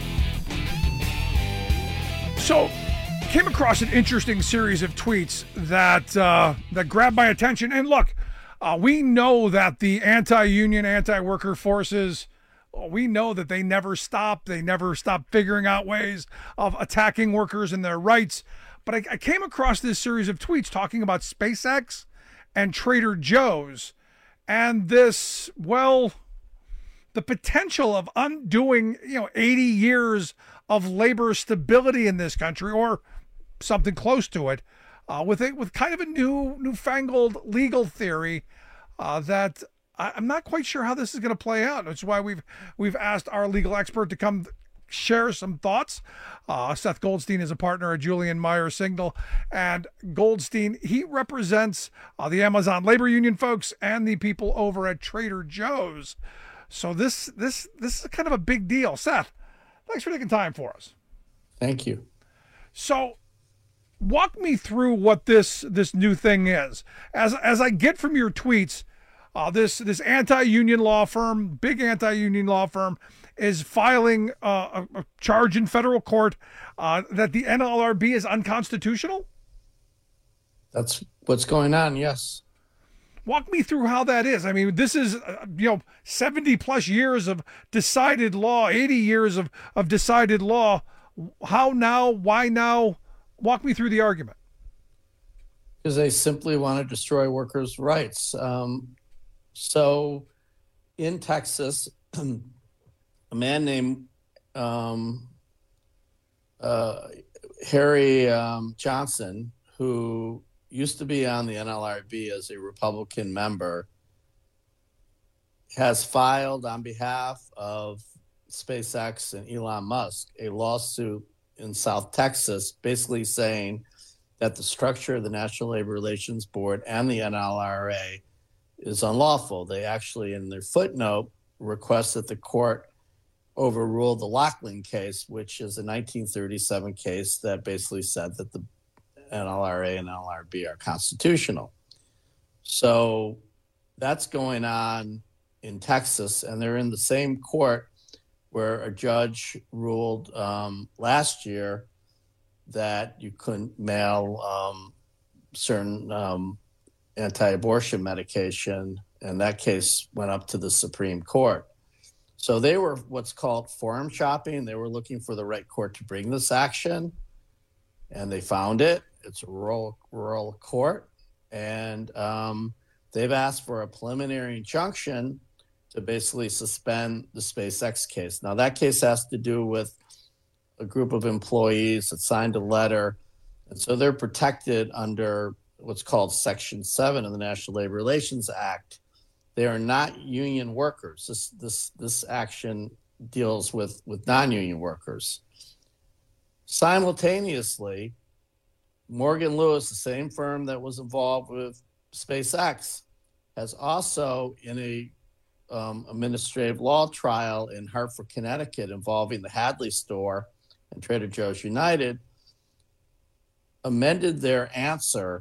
So, came across an interesting series of tweets that uh, that grabbed my attention. And look, uh, we know that the anti-union, anti-worker forces, we know that they never stop. They never stop figuring out ways of attacking workers and their rights. But I, I came across this series of tweets talking about SpaceX and Trader Joe's. And this, well, the potential of undoing, you know, eighty years of labor stability in this country, or something close to it, uh, with a, with kind of a new, newfangled legal theory uh, that I, I'm not quite sure how this is going to play out. That's why we've we've asked our legal expert to come share some thoughts. Uh, Seth Goldstein is a partner at Julian Meyer Signal, and Goldstein, he represents uh, the Amazon labor union folks and the people over at Trader Joe's. So this this this is kind of a big deal. Seth, thanks for taking time for us. Thank you. So walk me through what this this new thing is. As as I get from your tweets, uh, this this anti-union law firm, big anti-union law firm, is filing uh, a, a charge in federal court uh, that the N L R B is unconstitutional? That's what's going on, yes. Walk me through how that is. I mean, this is, uh, you know, seventy plus years of decided law, eighty years of, of decided law. How now? Why now? Walk me through the argument. Because they simply want to destroy workers' rights. Um, so in Texas, a man named um, uh, Harry um, Johnson, who used to be on the N L R B as a Republican member, has filed on behalf of SpaceX and Elon Musk a lawsuit in South Texas, basically saying that the structure of the National Labor Relations Board and the N L R A is unlawful. They actually, in their footnote, request that the court overruled the Lockland case, which is a nineteen thirty-seven case that basically said that the N L R A and N L R B are constitutional. So that's going on in Texas, and they're in the same court where a judge ruled um, last year that you couldn't mail um, certain um, anti-abortion medication, and that case went up to the Supreme Court. So they were what's called forum shopping. They were looking for the right court to bring this action, and they found it. It's a rural, rural court, and um, they've asked for a preliminary injunction to basically suspend the SpaceX case. Now, that case has to do with a group of employees that signed a letter, and so they're protected under what's called Section seven of the National Labor Relations Act. They are not union workers. This this this action deals with, with non-union workers. Simultaneously, Morgan Lewis, the same firm that was involved with SpaceX, has also, in a um, administrative law trial in Hartford, Connecticut, involving the Hadley store and Trader Joe's United, amended their answer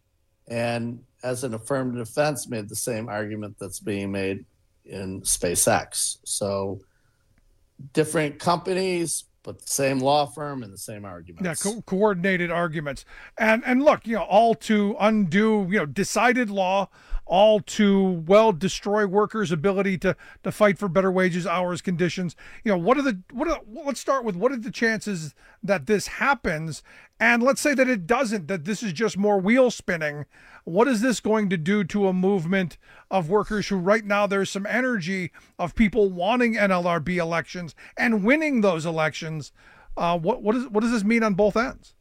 and, as an affirmative defense, made the same argument that's being made in SpaceX. So different companies, but the same law firm and the same arguments. Yeah, co- coordinated arguments. And and look, you know, all to undo, you know, decided law, all to, well, destroy workers' ability to to fight for better wages, hours, conditions. You know, what are the what are, let's start with what are the chances that this happens? And let's say that it doesn't, that this is just more wheel spinning. What is this going to do to a movement of workers who right now there's some energy of people wanting N L R B elections and winning those elections? Uh, what what, is, what does this mean on both ends?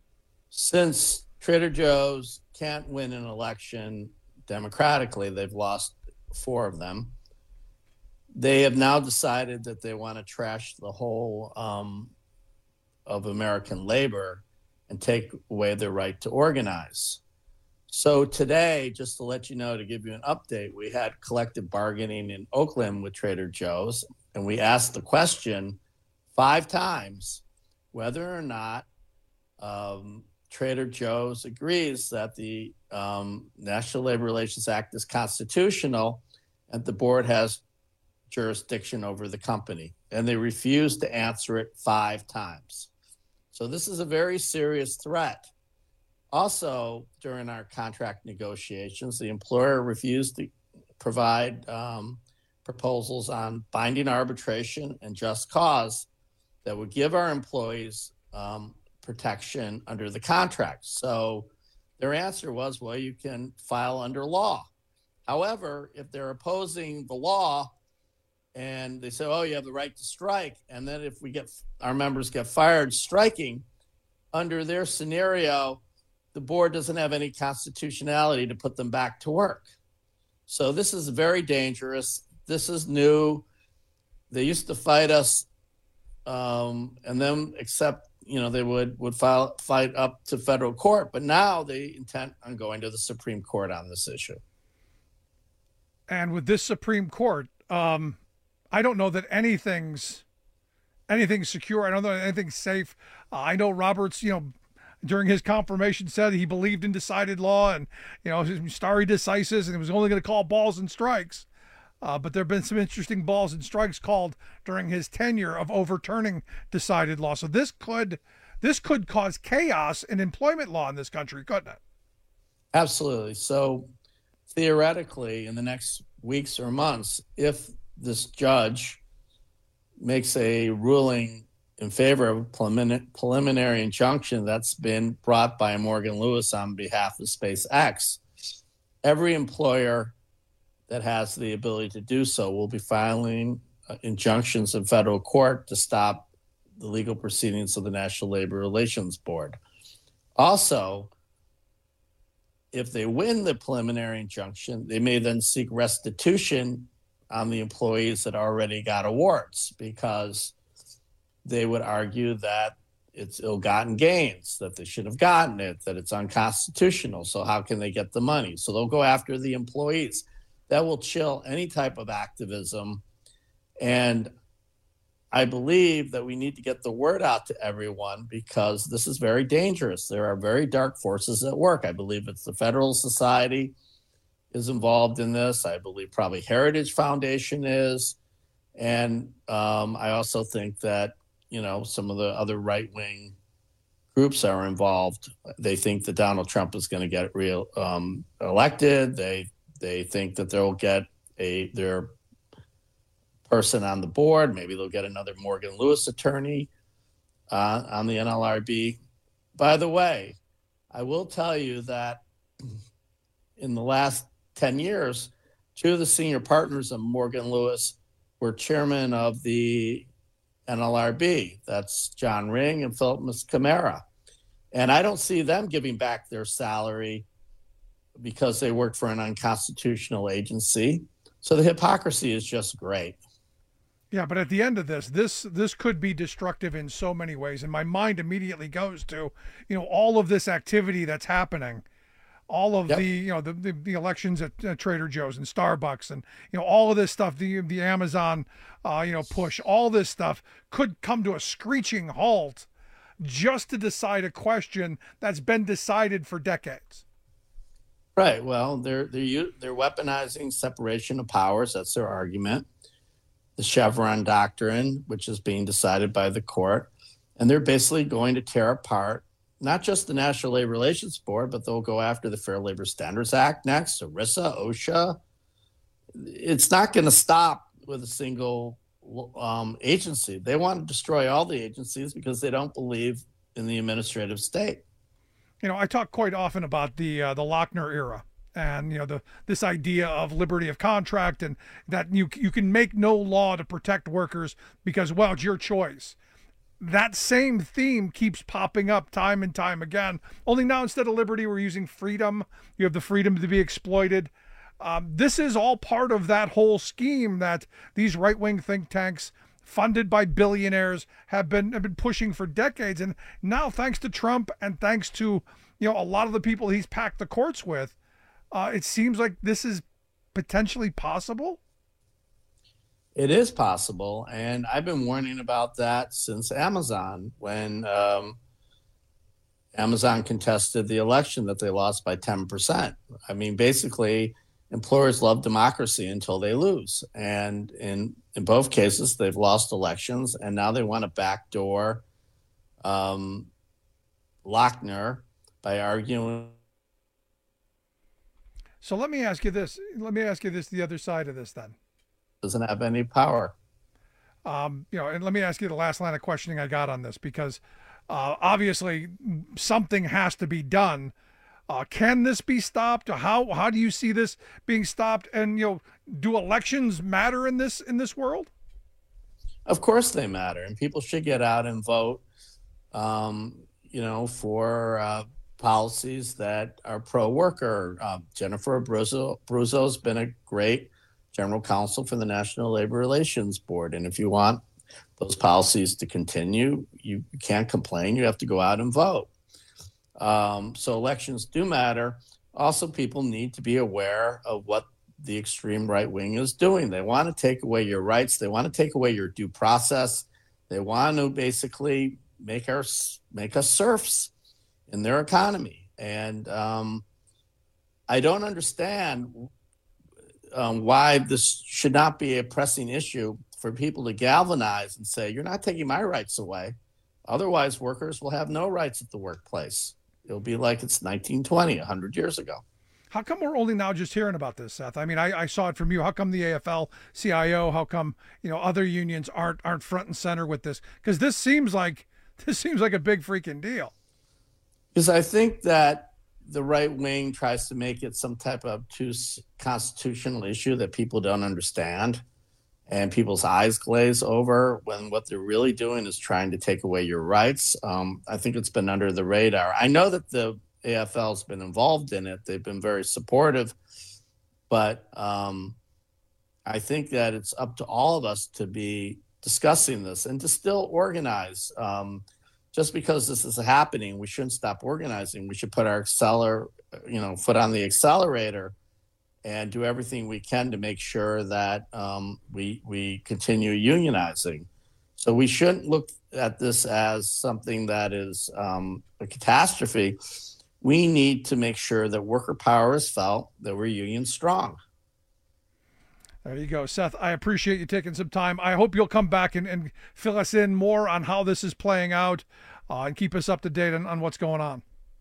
Since Trader Joe's can't win an election democratically, they've lost four of them. They have now decided that they want to trash the whole um, of American labor and take away their right to organize. So today, just to let you know, to give you an update, we had collective bargaining in Oakland with Trader Joe's, and we asked the question five times whether or not um, Trader Joe's agrees that the um, National Labor Relations Act is constitutional and the board has jurisdiction over the company. And they refused to answer it five times. So this is a very serious threat. Also, during our contract negotiations, the employer refused to provide um, proposals on binding arbitration and just cause that would give our employees um, protection under the contract. So their answer was, well, you can file under law. However, if they're opposing the law and they say, oh, you have the right to strike, and then if we get our members get fired striking, under their scenario, the board doesn't have any constitutionality to put them back to work. So this is very dangerous. This is new. They used to fight us um, and then accept, you know, they would, would file, fight up to federal court, but now they intend on going to the Supreme Court on this issue. And with this Supreme Court, um, I don't know that anything's anything's secure. I don't know that anything's safe. Uh, I know Roberts, you know, during his confirmation said he believed in decided law and, you know, stare decisis, and he was only going to call balls and strikes. Uh, but there have been some interesting balls and strikes called during his tenure of overturning decided law. So this could this could cause chaos in employment law in this country, couldn't it? Absolutely. So theoretically, in the next weeks or months, if this judge makes a ruling in favor of a prelimin- preliminary injunction that's been brought by Morgan Lewis on behalf of SpaceX, every employer that has the ability to do so will be filing uh, injunctions in federal court to stop the legal proceedings of the National Labor Relations Board. Also, if they win the preliminary injunction, they may then seek restitution on the employees that already got awards, because they would argue that it's ill-gotten gains, that they should have gotten it, that it's unconstitutional. So how can they get the money? So they'll go after the employees. That will chill any type of activism. And I believe that we need to get the word out to everyone, because this is very dangerous. There are very dark forces at work. I believe it's the Federalist Society is involved in this. I believe probably Heritage Foundation is. And um, I also think that, you know, some of the other right-wing groups are involved. They think that Donald Trump is going to get real um, elected. They they think that they'll get a their person on the board. Maybe they'll get another Morgan Lewis attorney uh, on the N L R B. By the way, I will tell you that in the last ten years, Two of the senior partners of Morgan Lewis were chairman of the N L R B. That's John Ring and Philip Muscamara. And I don't see them giving back their salary because they worked for an unconstitutional agency. So the hypocrisy is just great. Yeah, but at the end of this, this this could be destructive in so many ways. And my mind immediately goes to, you know, all of this activity that's happening, all of yep. the, you know, the, the, the elections at uh, Trader Joe's and Starbucks and, you know, all of this stuff, the, the Amazon, uh, you know, push, all this stuff could come to a screeching halt just to decide a question that's been decided for decades. Right. Well, they're they're they're weaponizing separation of powers. That's their argument. The Chevron doctrine, which is being decided by the court, and they're basically going to tear apart not just the National Labor Relations Board, but they'll go after the Fair Labor Standards Act next, ERISA, OSHA. It's not going to stop with a single um, agency. They want to destroy all the agencies because they don't believe in the administrative state. You know, I talk quite often about the uh, the Lochner era, and you know the this idea of liberty of contract, and that you you can make no law to protect workers because, well, it's your choice. That same theme keeps popping up time and time again. Only now, instead of liberty, we're using freedom. You have the freedom to be exploited. Um, this is all part of that whole scheme that these right-wing think tanks, funded by billionaires, have been have been pushing for decades. And now, thanks to Trump and thanks to, you know, a lot of the people he's packed the courts with, uh, it seems like this is potentially possible. It is possible, and I've been warning about that since Amazon, when um, Amazon contested the election that they lost by ten percent. I mean, basically, employers love democracy until they lose. And in, in both cases, they've lost elections, and now they want to backdoor um, Lochner by arguing. So let me ask you this. Let me ask you this, the other side of this then. Doesn't have any power. Um, you know, and let me ask you the last line of questioning I got on this, because uh, obviously something has to be done. Uh, can this be stopped? How how do you see this being stopped? And you know, do elections matter in this in this world? Of course they matter, and people should get out and vote. Um, you know, for uh, policies that are pro-worker. Uh, Jennifer Abruzzo has been a great general counsel for the National Labor Relations Board, and if you want those policies to continue, you can't complain. You have to go out and vote. Um, so elections do matter. Also, people need to be aware of what the extreme right wing is doing. They want to take away your rights. They want to take away your due process. They want to basically make our make us serfs in their economy. And um, I don't understand um, why this should not be a pressing issue for people to galvanize and say, you're not taking my rights away. Otherwise, workers will have no rights at the workplace. It'll be like it's nineteen twenty, one hundred years ago. How come we're only now just hearing about this, Seth? I mean, I, I saw it from you. How come the A F L C I O, how come, you know, other unions aren't aren't front and center with this? Because this seems like this seems like a big freaking deal. Because I think that the right wing tries to make it some type of obtuse constitutional issue that people don't understand, and people's eyes glaze over when what they're really doing is trying to take away your rights. Um, I think it's been under the radar. I know that the A F L has been involved in it. They've been very supportive, but um, I think that it's up to all of us to be discussing this and to still organize. Um, just because this is happening, we shouldn't stop organizing. We should put our acceler, you know, foot on the accelerator and do everything we can to make sure that um, we we continue unionizing. So we shouldn't look at this as something that is um, a catastrophe. We need to make sure that worker power is felt, that we're union strong. There you go, Seth. I appreciate you taking some time. I hope you'll come back and, and fill us in more on how this is playing out uh, and keep us up to date on, on what's going on.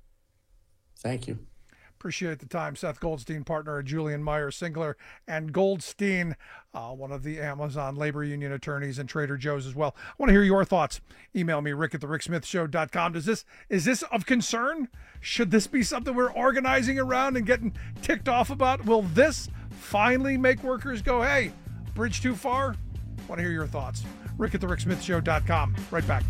Thank you. Appreciate the time. Seth Goldstein, partner of Julian Meyer, Singler, and Goldstein, uh, one of the Amazon labor union attorneys and Trader Joe's as well. I want to hear your thoughts. Email me, rick at the rick smith show dot com. Does this, is this of concern? Should this be something we're organizing around and getting ticked off about? Will this finally make workers go, hey, bridge too far? Want to hear your thoughts. Rick at the rick smith show dot com. Right back.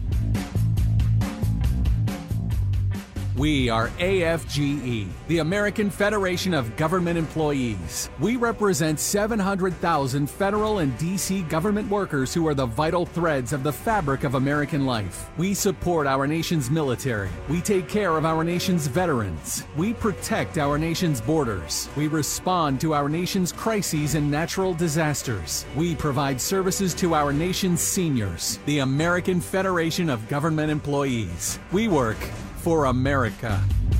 We are A F G E, the American Federation of Government Employees. We represent seven hundred thousand federal and D C government workers who are the vital threads of the fabric of American life. We support our nation's military. We take care of our nation's veterans. We protect our nation's borders. We respond to our nation's crises and natural disasters. We provide services to our nation's seniors. The American Federation of Government Employees. We work for America.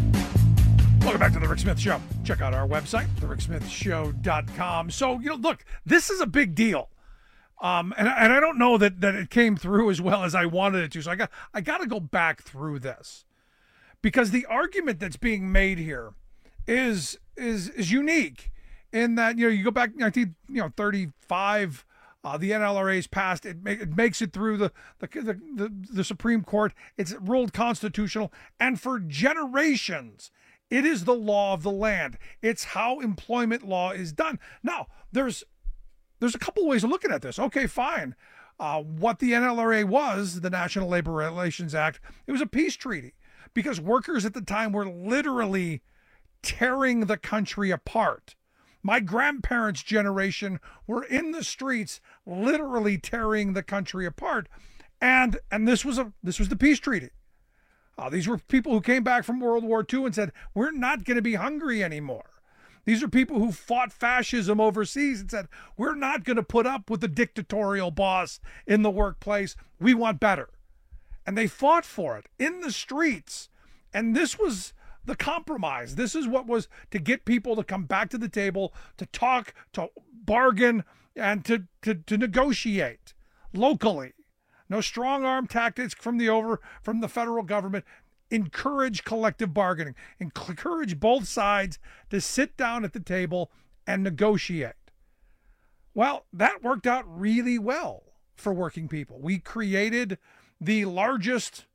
Welcome back to The Rick Smith Show. Check out our website, the rick smith show dot com. So, you know, look, this is a big deal. Um, and, and I don't know that, that it came through as well as I wanted it to. So I got I got to go back through this. Because the argument that's being made here is is is unique in that, you know, you go back nineteen thirty-five, Uh, the N L R A's passed. It, make, it makes it through the the, the the the Supreme Court. It's ruled constitutional. And for generations, it is the law of the land. It's how employment law is done. Now, there's there's a couple ways of looking at this. Okay, fine. Uh, what the N L R A was, the National Labor Relations Act, it was a peace treaty because workers at the time were literally tearing the country apart. My grandparents' generation were in the streets, literally tearing the country apart, and and this was a this was the peace treaty. Uh, these were people who came back from World War Two and said, "We're not going to be hungry anymore." These are people who fought fascism overseas and said, "We're not going to put up with the dictatorial boss in the workplace. We want better," and they fought for it in the streets. And this was the compromise. This is what was to get people to come back to the table, to talk, to bargain, and to, to, to negotiate locally. No strong arm tactics from the over from the federal government. Encourage collective bargaining. Encourage both sides to sit down at the table and negotiate. Well, that worked out really well for working people. We created the largest,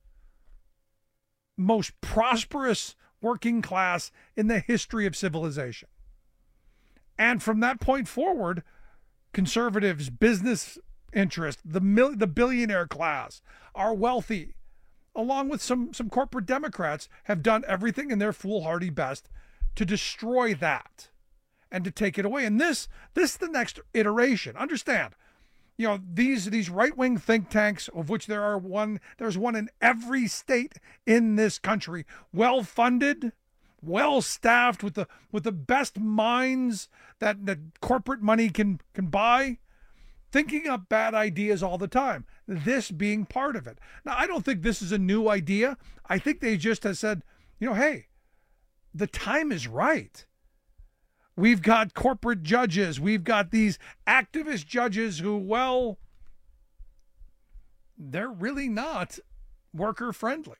most prosperous working class in the history of civilization. And from that point forward, conservatives, business interests, the mil- the billionaire class, our wealthy, along with some, some corporate Democrats, have done everything in their foolhardy best to destroy that and to take it away. And this, this is the next iteration. Understand, you know, these these right-wing think tanks, of which there are one, there's one in every state in this country, well-funded, well-staffed, with the with the best minds that, that corporate money can can buy, thinking up bad ideas all the time, this being part of it. Now, I don't think this is a new idea. I think they just have said, you know, hey, the time is right. We've got corporate judges. We've got these activist judges who, well, they're really not worker friendly.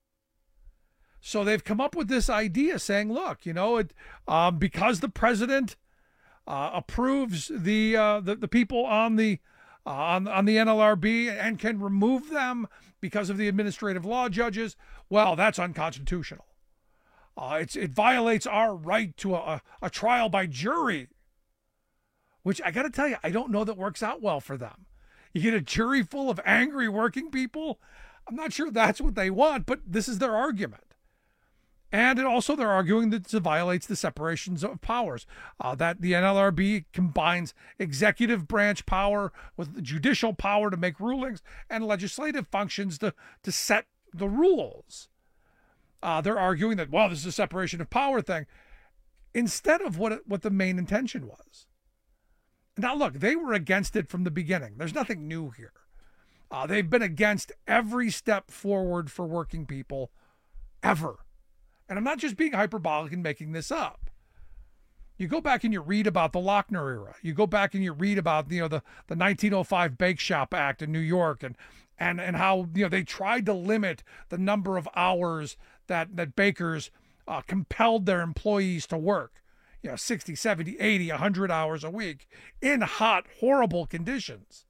So they've come up with this idea saying, look, you know, it, um, because the president uh, approves the, uh, the the people on the uh, on on the N L R B and can remove them because of the administrative law judges, well, that's unconstitutional. Uh, it's, it violates our right to a, a trial by jury, which I got to tell you, I don't know that works out well for them. You get a jury full of angry working people. I'm not sure that's what they want, but this is their argument. And it also, they're arguing that it violates the separations of powers, uh, that the N L R B combines executive branch power with the judicial power to make rulings and legislative functions to, to set the rules. Uh, they're arguing that, well, this is a separation of power thing, instead of what it, what the main intention was. Now, look, they were against it from the beginning. There's nothing new here. Uh, they've been against every step forward for working people ever. And I'm not just being hyperbolic and making this up. You go back and you read about the Lochner era. You go back and you read about, you know, the, the nineteen oh five Bake Shop Act in New York, and and and how, you know, they tried to limit the number of hours that, that bakers uh, compelled their employees to work. You know, sixty, seventy, eighty, one hundred hours a week in hot, horrible conditions.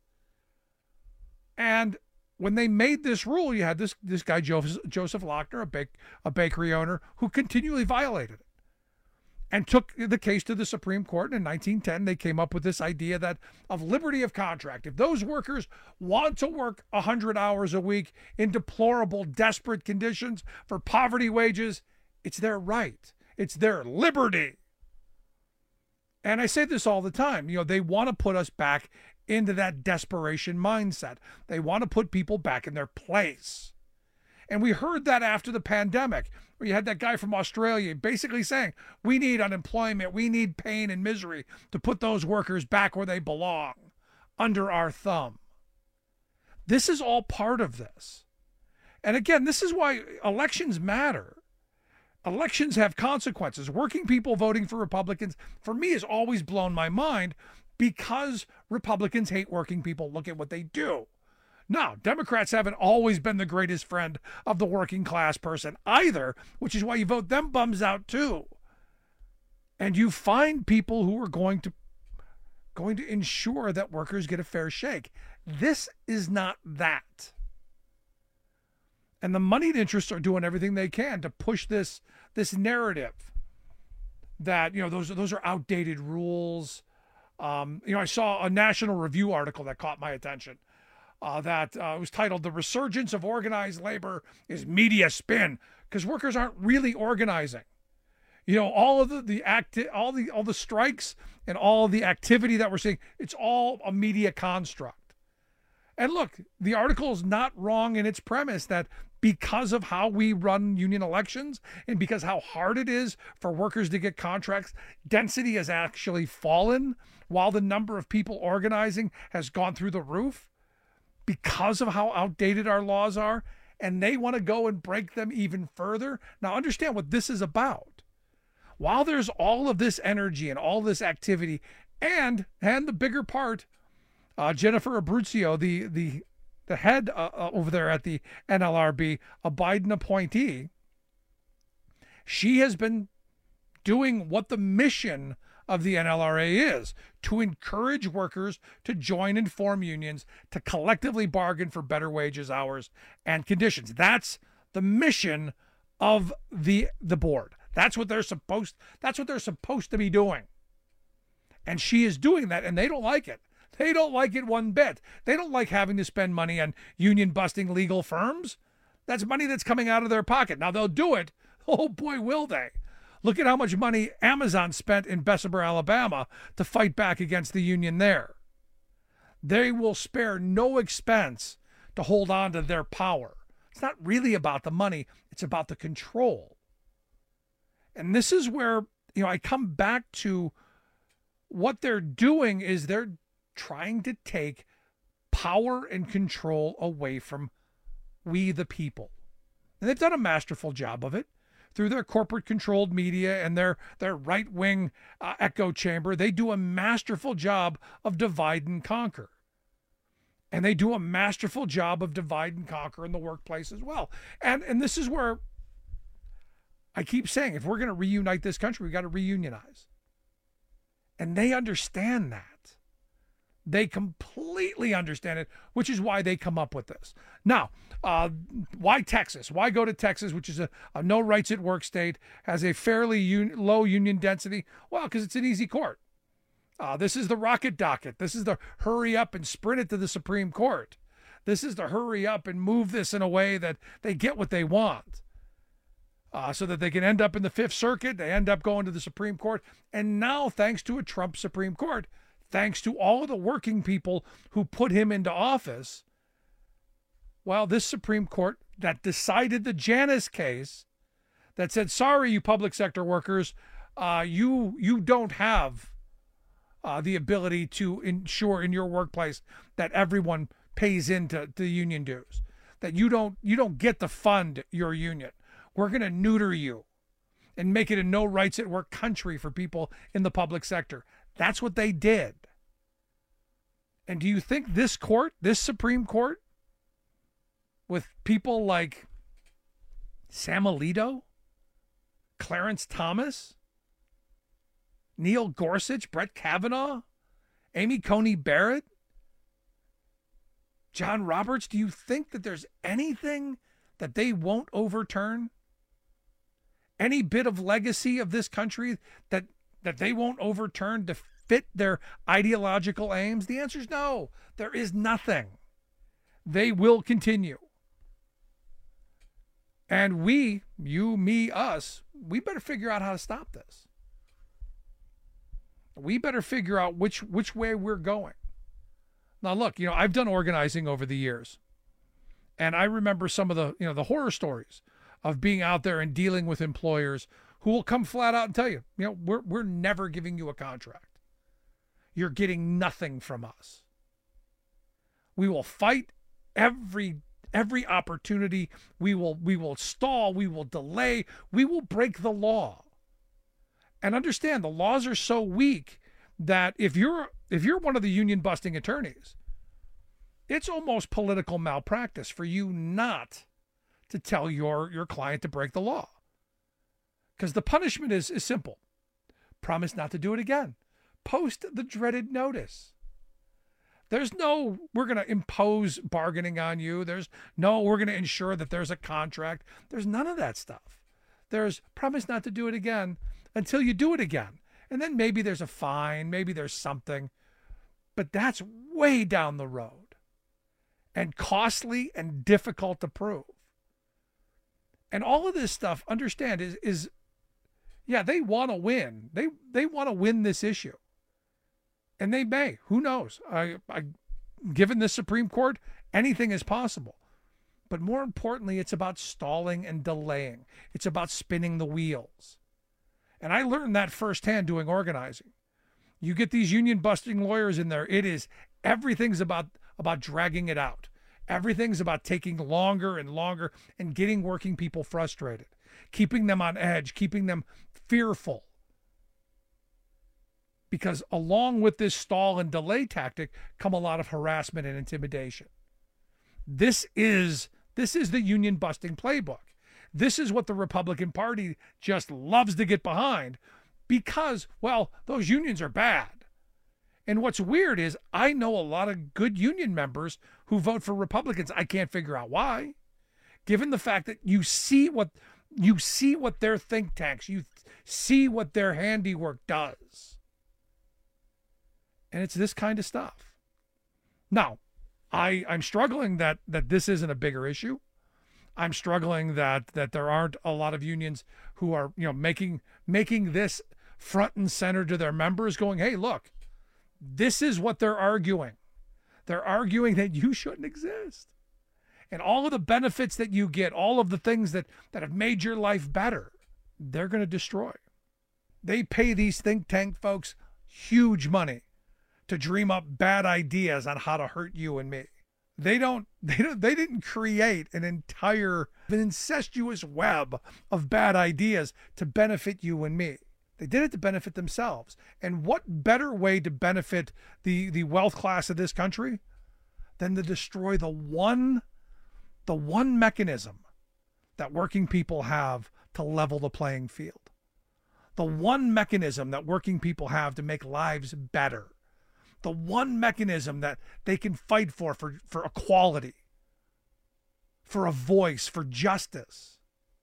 And when they made this rule, you had this this guy, Joseph, Joseph Lochner, a, bake, a bakery owner, who continually violated it. and took the case to the Supreme Court. And in nineteen ten, they came up with this idea that of liberty of contract. If those workers want to work one hundred hours a week in deplorable, desperate conditions for poverty wages, it's their right. It's their liberty. And I say this all the time. You know, they want to put us back into that desperation mindset. They want to put people back in their place. And we heard that after the pandemic, where you had that guy from Australia basically saying, we need unemployment, we need pain and misery to put those workers back where they belong, under our thumb. This is all part of this. And again, this is why elections matter. Elections have consequences. Working people voting for Republicans, for me, has always blown my mind because Republicans hate working people. Look at what they do. Now, Democrats haven't always been the greatest friend of the working class person either, which is why you vote them bums out too. And you find people who are going to going to ensure that workers get a fair shake. This is not that. And the moneyed interests are doing everything they can to push this this narrative that, you know, those those are outdated rules. Um, you know, I saw a National Review article that caught my attention. Uh, that uh, was titled "The Resurgence of Organized Labor is Media Spin," because workers aren't really organizing. You know, all of the the act, all the all the strikes and all the activity that we're seeing, it's all a media construct. And look, the article is not wrong in its premise that because of how we run union elections and because how hard it is for workers to get contracts, density has actually fallen while the number of people organizing has gone through the roof. Because of how outdated our laws are, and they want to go and break them even further. Now, understand what this is about. While there's all of this energy and all this activity, and and the bigger part, uh, Jennifer Abruzzo, the the the head uh, uh, over there at the N L R B, a Biden appointee, she has been doing what the mission of the N L R A is, to encourage workers to join and form unions to collectively bargain for better wages, hours, and conditions. That's the mission of the the board. That's what they're supposed that's what they're supposed to be doing. And she is doing that, and they don't like it. They don't like it one bit. They don't like having to spend money on union busting legal firms. That's money that's coming out of their pocket. Now they'll do it. Oh boy, will they. Look at how much money Amazon spent in Bessemer, Alabama to fight back against the union there. They will spare no expense to hold on to their power. It's not really about the money. It's about the control. And this is where, you know, I come back to what they're doing is they're trying to take power and control away from we the people. And they've done a masterful job of it. Through their corporate-controlled media and their, their right-wing uh, echo chamber, they do a masterful job of divide and conquer. And they do a masterful job of divide and conquer in the workplace as well. And, and this is where I keep saying, if we're going to reunite this country, we've got to reunionize. And they understand that. They completely understand it, which is why they come up with this. Now, uh, why Texas? Why go to Texas, which is a, a no rights at work state, has a fairly un- low union density? Well, because it's an easy court. Uh, this is the rocket docket. This is the hurry up and sprint it to the Supreme Court. This is the hurry up and move this in a way that they get what they want. Uh, so that they can end up in the Fifth Circuit. They end up going to the Supreme Court. And now, thanks to a Trump Supreme Court, thanks to all of the working people who put him into office, well, this Supreme Court that decided the Janus case, that said, sorry, you public sector workers, uh, you you don't have uh, the ability to ensure in your workplace that everyone pays into the union dues, that you don't you don't get to fund your union. We're going to neuter you and make it a no rights at work country for people in the public sector. That's what they did. And do you think this court, this Supreme Court, with people like Sam Alito, Clarence Thomas, Neil Gorsuch, Brett Kavanaugh, Amy Coney Barrett, John Roberts, do you think that there's anything that they won't overturn? any bit of legacy of this country that that they won't overturn to fit their ideological aims? The answer is no. There is nothing. They will continue. And we, you, me, us, we better figure out how to stop this. We better figure out which which way we're going. Now, look, you know, I've done organizing over the years, and I remember some of the, you know, the horror stories of being out there and dealing with employers who will come flat out and tell you, you know, we're we're never giving you a contract. You're getting nothing from us. We will fight every every opportunity. We will we will stall. We will delay. We will break the law. And understand, the laws are so weak that if you're if you're one of the union busting attorneys, it's almost political malpractice for you not to tell your, your client to break the law. Because the punishment is, is simple. Promise not to do it again. Post the dreaded notice. There's no, we're going to impose bargaining on you. There's no, we're going to ensure that there's a contract. There's none of that stuff. There's promise not to do it again until you do it again. And then maybe there's a fine, maybe there's something, but that's way down the road and costly and difficult to prove. And all of this stuff, understand, is, is yeah, they want to win. They they want to win this issue. And they may. Who knows? I, I, given the Supreme Court, anything is possible. But more importantly, it's about stalling and delaying. It's about spinning the wheels. And I learned that firsthand doing organizing. You get these union busting lawyers in there, it is, everything's about, about dragging it out. Everything's about taking longer and longer and getting working people frustrated, keeping them on edge, keeping them fearful. Because along with this stall and delay tactic come a lot of harassment and intimidation. This is, this is the union busting playbook. This is what the Republican Party just loves to get behind because, well, those unions are bad. And what's weird is I know a lot of good union members who vote for Republicans. I can't figure out why. Given the fact that you see what you see what their think tanks, you see what their handiwork does. And it's this kind of stuff. Now, I, I'm struggling that that this isn't a bigger issue. I'm struggling that that there aren't a lot of unions who are, you know, making making this front and center to their members, going, hey, look, this is what they're arguing. They're arguing that you shouldn't exist. And all of the benefits that you get, all of the things that, that have made your life better, they're going to destroy. They pay these think tank folks huge money to dream up bad ideas on how to hurt you and me. They don't, they don't, they didn't create an entire, an incestuous web of bad ideas to benefit you and me. They did it to benefit themselves. And what better way to benefit the, the wealth class of this country than to destroy the one, the one mechanism that working people have to level the playing field. The one mechanism that working people have to make lives better. The one mechanism that they can fight for, for, for equality, for a voice, for justice.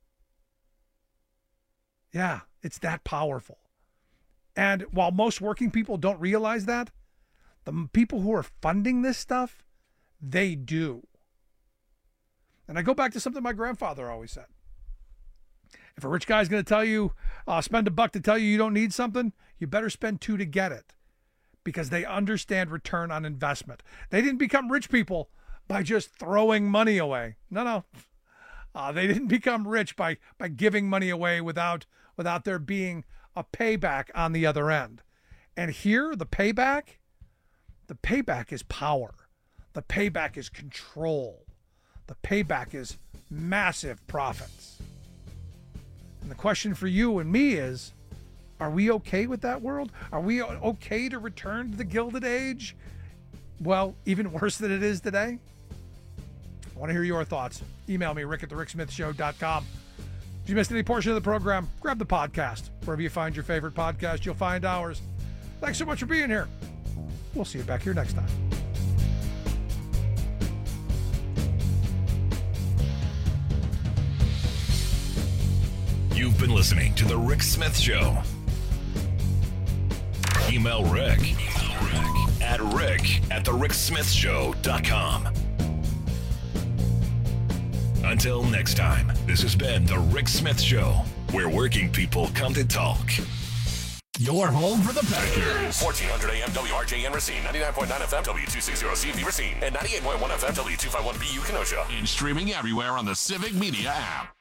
Yeah, it's that powerful. And while most working people don't realize that, the people who are funding this stuff, they do. And I go back to something my grandfather always said. If a rich guy's going to tell you, uh, spend a buck to tell you you don't need something, you better spend two to get it. Because they understand return on investment. They didn't become rich people by just throwing money away. No, no. Uh, they didn't become rich by, by giving money away without, without there being a payback on the other end. And here, the payback, the payback is power. The payback is control. The payback is massive profits. And the question for you and me is, are we okay with that world? Are we okay to return to the Gilded Age? Well, even worse than it is today? I want to hear your thoughts. Email me, rick at the rick smith show dot com. If you missed any portion of the program, grab the podcast. Wherever you find your favorite podcast, you'll find ours. Thanks so much for being here. We'll see you back here next time. You've been listening to The Rick Smith Show. Email Rick, Email Rick at rick at the rick smith show dot com. Until next time, this has been The Rick Smith Show, where working people come to talk. Your home for the Packers. fourteen hundred A M W R J N Racine, ninety-nine point nine F M W two sixty C V Racine, and ninety-eight point one F M W two fifty-one B U Kenosha. And streaming everywhere on the Civic Media app.